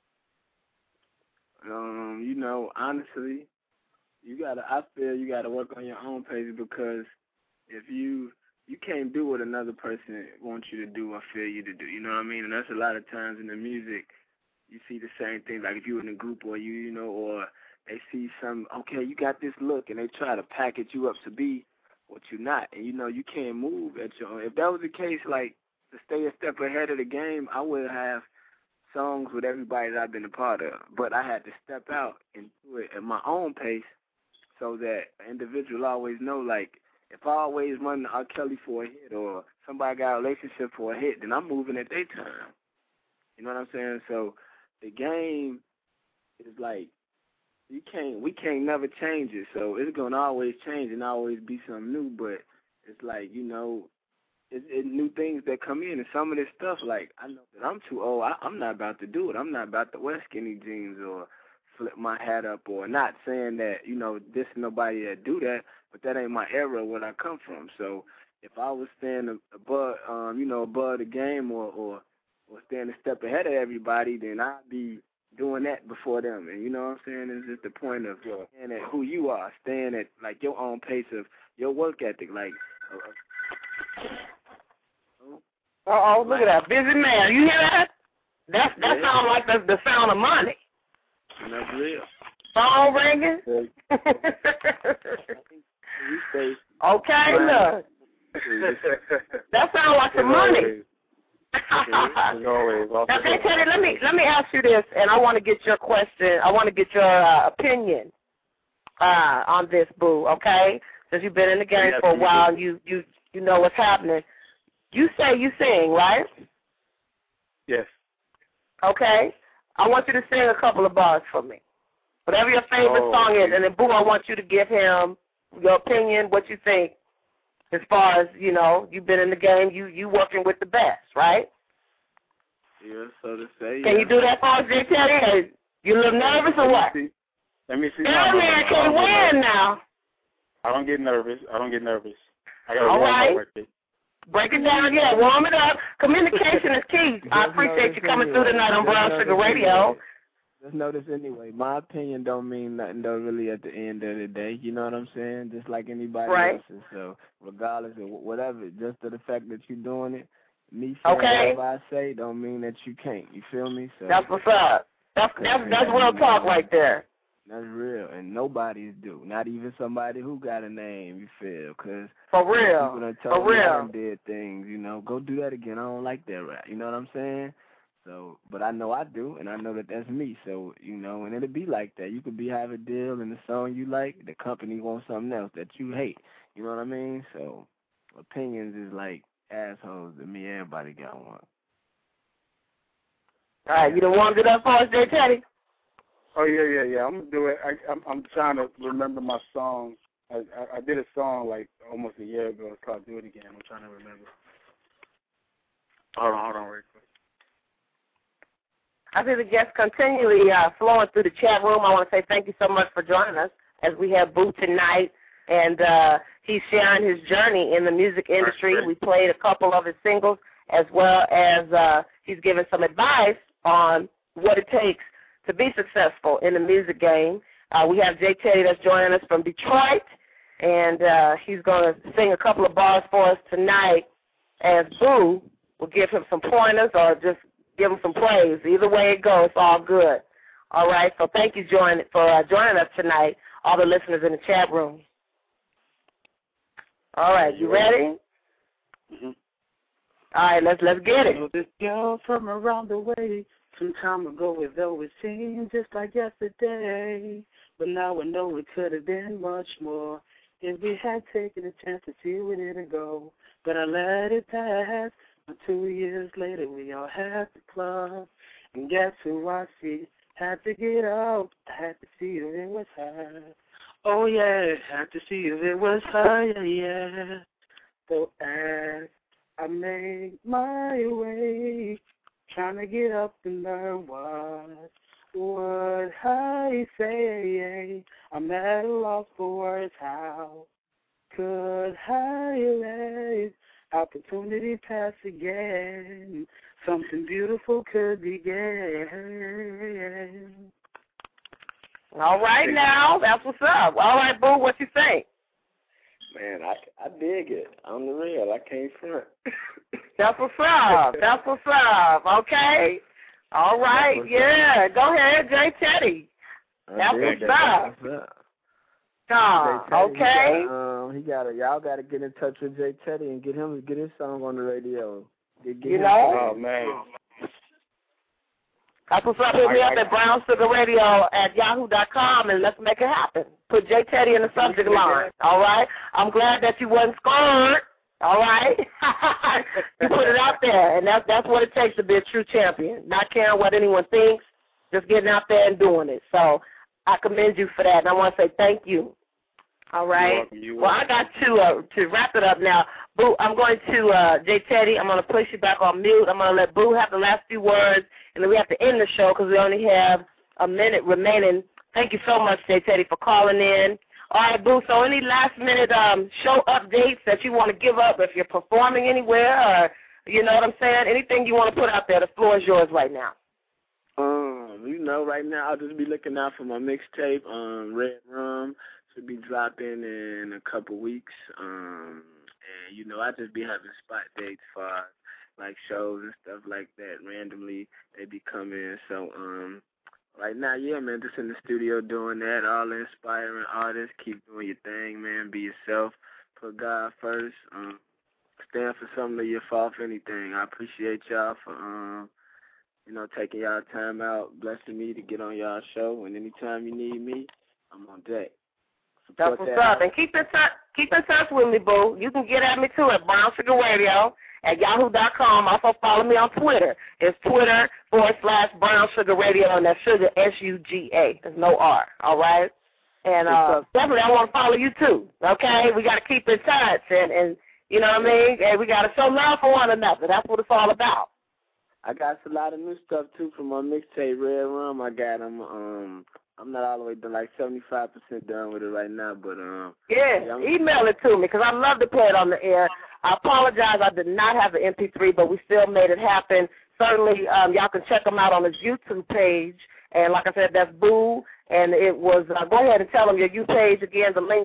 G: Um, you know, honestly, you gotta. I feel you gotta work on your own pace, because if you you can't do what another person wants you to do or feel you to do. You know what I mean? And that's a lot of times in the music, you see the same thing. Like if you're in a group, or you, you know, or they see some, okay, you got this look, and they try to package you up to be what you're not. And, you know, you can't move at your own. If that was the case, like, to stay a step ahead of the game, I would have songs with everybody that I've been a part of. But I had to step out and do it at my own pace so that an individual always know, like, if I always run R. Kelly for a hit, or somebody got a relationship for a hit, then I'm moving at their time. You know what I'm saying? So the game is like, You can't, we can't never change it, so it's gonna always change and always be something new. But it's like, you know, it's it new things that come in, and some of this stuff, like, I know that I'm too old. I, I'm not about to do it. I'm not about to wear skinny jeans or flip my hat up, or not saying that, you know, this is nobody that do that, but that ain't my era where I come from. So if I was staying above, um, you know, above the game, or or or staying a step ahead of everybody, then I'd be doing that before them. And you know what I'm saying? It's just the point of
I: yeah.
G: staying at who you are, staying at, like, your own pace of your work ethic. Like,
F: uh oh, look at that busy man. You hear that? That that yeah. sounds like the, the sound of money.
G: And that's real.
F: Phone ringing. Okay, look. That sounds like some money. Okay, Teddy, let me let me ask you this, and I want to get your question. I want to get your uh, opinion uh, on this, boo. Okay, since you've been in the game
I: yeah,
F: for a while, and you you you know what's happening. You say you sing, right?
I: Yes.
F: Okay, I want you to sing a couple of bars for me, whatever your favorite
I: oh,
F: song is, and then, boo, I want you to give him your opinion, what you think. As far as, you know, you've been in the game, you you working with the best, right?
G: Yeah, so to say.
F: Can
G: yeah.
F: you do that for us, J. Teddy? You a little nervous or what?
I: See. Let me see.
F: That man can win now.
I: I don't get nervous. I don't get nervous. I got
F: All
I: to
F: right.
I: work it.
F: Break it down, yeah, warm it up. Communication is key. I appreciate you coming through tonight on Brown Sugar Radio.
G: Just know this anyway. My opinion don't mean nothing though really at the end of the day. You know what I'm saying? Just like anybody
F: right.
G: else's. So regardless of whatever, just to the fact that you're doing it, me saying
F: okay.
G: whatever I say don't mean that you can't. You feel me? So
F: that's what's up. That's that's that's real talk right there.
G: That's real, and nobody's do. Not even somebody who got a name. You feel? Cause
F: for real,
G: people done
F: told for real,
G: me did things. You know, go do that again. I don't like that rap. You know what I'm saying? So, but I know I do, and I know that that's me. So, you know, and it'll be like that. You could be have a deal in the song you like, the company wants something else that you hate. You know what I mean? So, opinions is like assholes to me. Everybody got one.
F: All right, you done warmed it up for us, J. Teddy?
I: Oh yeah, yeah, yeah. I'm gonna do it. I, I'm I'm trying to remember my song. I, I I did a song like almost a year ago. It's called "Do It Again." I'm trying to remember. Hold on, hold on, real quick.
F: I see the guests continually uh, flowing through the chat room. I want to say thank you so much for joining us as we have Boo tonight, and uh, he's sharing his journey in the music industry. We played a couple of his singles, as well as uh, he's giving some advice on what it takes to be successful in the music game. Uh, we have J. Teddy that's joining us from Detroit, and uh, he's going to sing a couple of bars for us tonight, as Boo will give him some pointers or just give him some praise. Either way it goes, it's all good. All right, so thank you join, for uh, joining us tonight, all the listeners in the chat room. All right, you ready?
I: Mm-hmm.
F: All right, let's let's get it.
I: You know, this girl from around the way, some time ago it always seemed just like yesterday. But now I know it could have been much more if we had taken a chance to see where it would go. But I let it pass. But two years later we all had the club. And guess who I see? Had to get out. I had to see if it was her. Oh yeah, had to see if it was her, yeah, yeah. So as I made my way, trying to get up and learn what would I say. I'm at a loss for words. How could I let opportunity pass again? Something beautiful could begin.
F: All right now, that's what's up. All right, Boo, what you think?
G: Man, I, I dig it. On the real, I can't front.
F: That's what's up. That's what's up. Okay. All right. Yeah. Go ahead, J. Teddy. That's what's up. Ah, okay.
G: He got, um, he got a, y'all got to get in touch with J. Teddy and get him to get his song on the radio. Get, get
F: you know?
I: Oh, man.
F: That's what's up. Hit me up at brown sugar radio at yahoo dot com and let's make it happen. Put J. Teddy in the subject line. All right? I'm glad that you wasn't scored. All right? You put it out there, and that's, that's what it takes to be a true champion. Not caring what anyone thinks, just getting out there and doing it. So I commend you for that, and I want to say thank you. All right?
I: You're welcome. You're
F: well, I got to uh, to wrap it up now. Boo, I'm going to, uh, J. Teddy, I'm going to push you back on mute. I'm going to let Boo have the last few words, and then we have to end the show because we only have a minute remaining. Thank you so much, J. Teddy, for calling in. All right, Boo, so any last-minute um, show updates that you want to give up if you're performing anywhere or, you know what I'm saying, anything you want to put out there, the floor is yours right now.
G: Um, you know, right now I'll just be looking out for my mixtape, um, Red Rum. Should be dropping in a couple weeks. Um, and, you know, I just be having spot dates for, like, shows and stuff like that. Randomly, they be coming. So, um, right now, yeah, man, just in the studio doing that. All the inspiring artists. Keep doing your thing, man. Be yourself. Put God first. Um, stand for something to your fault for anything. I appreciate y'all for, um, you know, taking y'all time out, blessing me to get on y'all show. And anytime you need me, I'm on deck.
F: That's what's up. And keep in touch, keep in touch with me, Boo. You can get at me, too, at Brown Sugar Radio at yahoo dot com. Also follow me on Twitter. It's Twitter forward slash Brown Sugar Radio, and that's Sugar, S U G A. There's no R, all right? And uh, definitely I want to follow you, too, okay? We got to keep in touch, and, and you know what I mean? And we got to show love for one another. That's what it's all about.
G: I got a lot of new stuff, too, from my mixtape, Red Rum. I got them um, I'm not all the way done, like seventy-five percent done with it right now, but um.
F: Yeah,
G: yeah
F: email it to me because I love to play it on the air. I apologize, I did not have the M P three, but we still made it happen. Certainly, um, y'all can check him out on his YouTube page, and like I said, that's Boo, and it was. Uh, go ahead and tell them your YouTube page again. The link.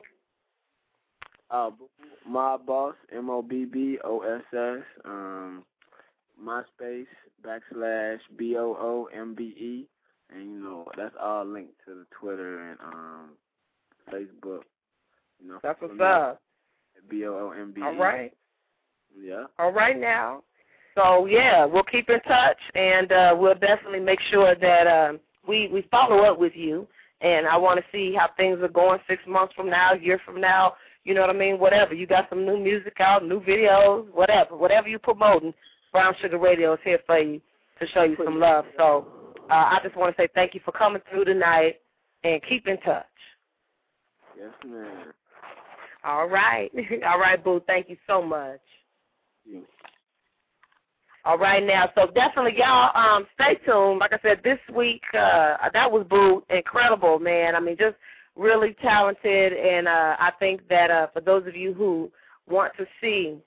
G: Uh, Mob Boss, M O B B O S S, um, MySpace backslash B O O M B E. And, you know, that's all linked to the Twitter and um, Facebook. You know,
F: that's what's up.
G: B O O M B E.
F: All right.
G: Yeah.
F: All right now. So, yeah, we'll keep in touch, and uh, we'll definitely make sure that um, we, we follow up with you. And I want to see how things are going six months from now, a year from now. You know what I mean? Whatever. You got some new music out, new videos, whatever. Whatever you're promoting, Brown Sugar Radio is here for you to show you some love. So, Uh, I just want to say thank you for coming through tonight and keep in touch.
G: Yes, ma'am.
F: All right. All right, Boo. Thank you so much.
G: Yeah.
F: All right, now. So definitely, y'all, um, stay tuned. Like I said, this week, uh, that was Boo. Incredible, man. I mean, just really talented. And uh, I think that uh, for those of you who want to see,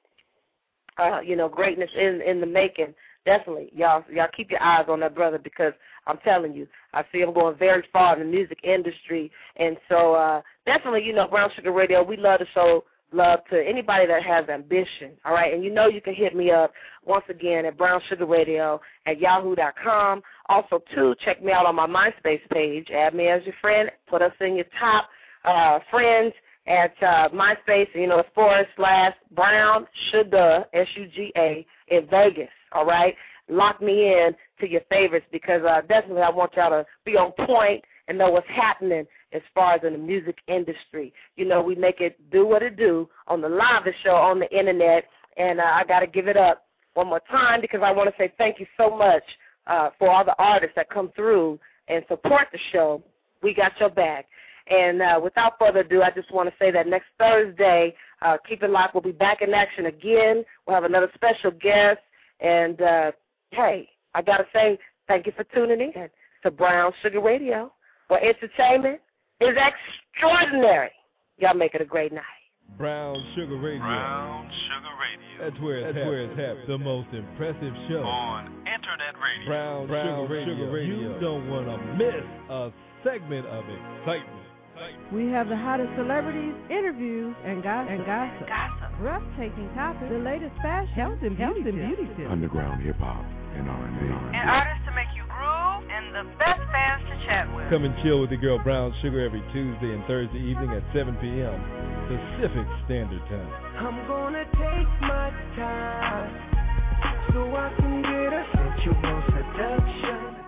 F: uh, you know, greatness in, in the making, definitely, y'all, y'all keep your eyes on that brother because I'm telling you, I see him going very far in the music industry. And so uh, definitely, you know, Brown Sugar Radio, we love to show love to anybody that has ambition, all right? And you know you can hit me up once again at Brown Sugar Radio at yahoo dot com. Also, too, check me out on my MySpace page. Add me as your friend. Put us in your top uh, friends at uh, MySpace. You know, it's forward slash Brown Sugar, S U G A, in Vegas, all right? Lock me in to your favorites because uh, definitely I want y'all to be on point and know what's happening as far as in the music industry. You know, we make it do what it do on the live show on the Internet, and uh, I got to give it up one more time because I want to say thank you so much uh, for all the artists that come through and support the show. We got your back. And uh, without further ado, I just want to say that next Thursday, uh, Keep It Locked will be back in action again. We'll have another special guest. And, uh, hey, I got to say thank you for tuning in to Brown Sugar Radio, where entertainment is extraordinary. Y'all make it a great night.
J: Brown Sugar Radio.
K: Brown Sugar Radio.
J: That's where it's, That's where it's happening. The most impressive show
K: on Internet Radio.
J: Brown, Brown Sugar, Radio. Sugar Radio. You don't want to miss a segment of excitement.
L: We have the hottest celebrities, interviews, and gossip. And gossip. gossip. Breathtaking topics, the latest fashion, health and beauty, and beauty tips.
M: Underground hip-hop and R and B.
N: And artists to make you groove and the best fans to chat with.
J: Come and chill with the girl Brown Sugar every Tuesday and Thursday evening at seven p.m. Pacific Standard Time.
H: I'm gonna take my time so I can get a sensual seduction.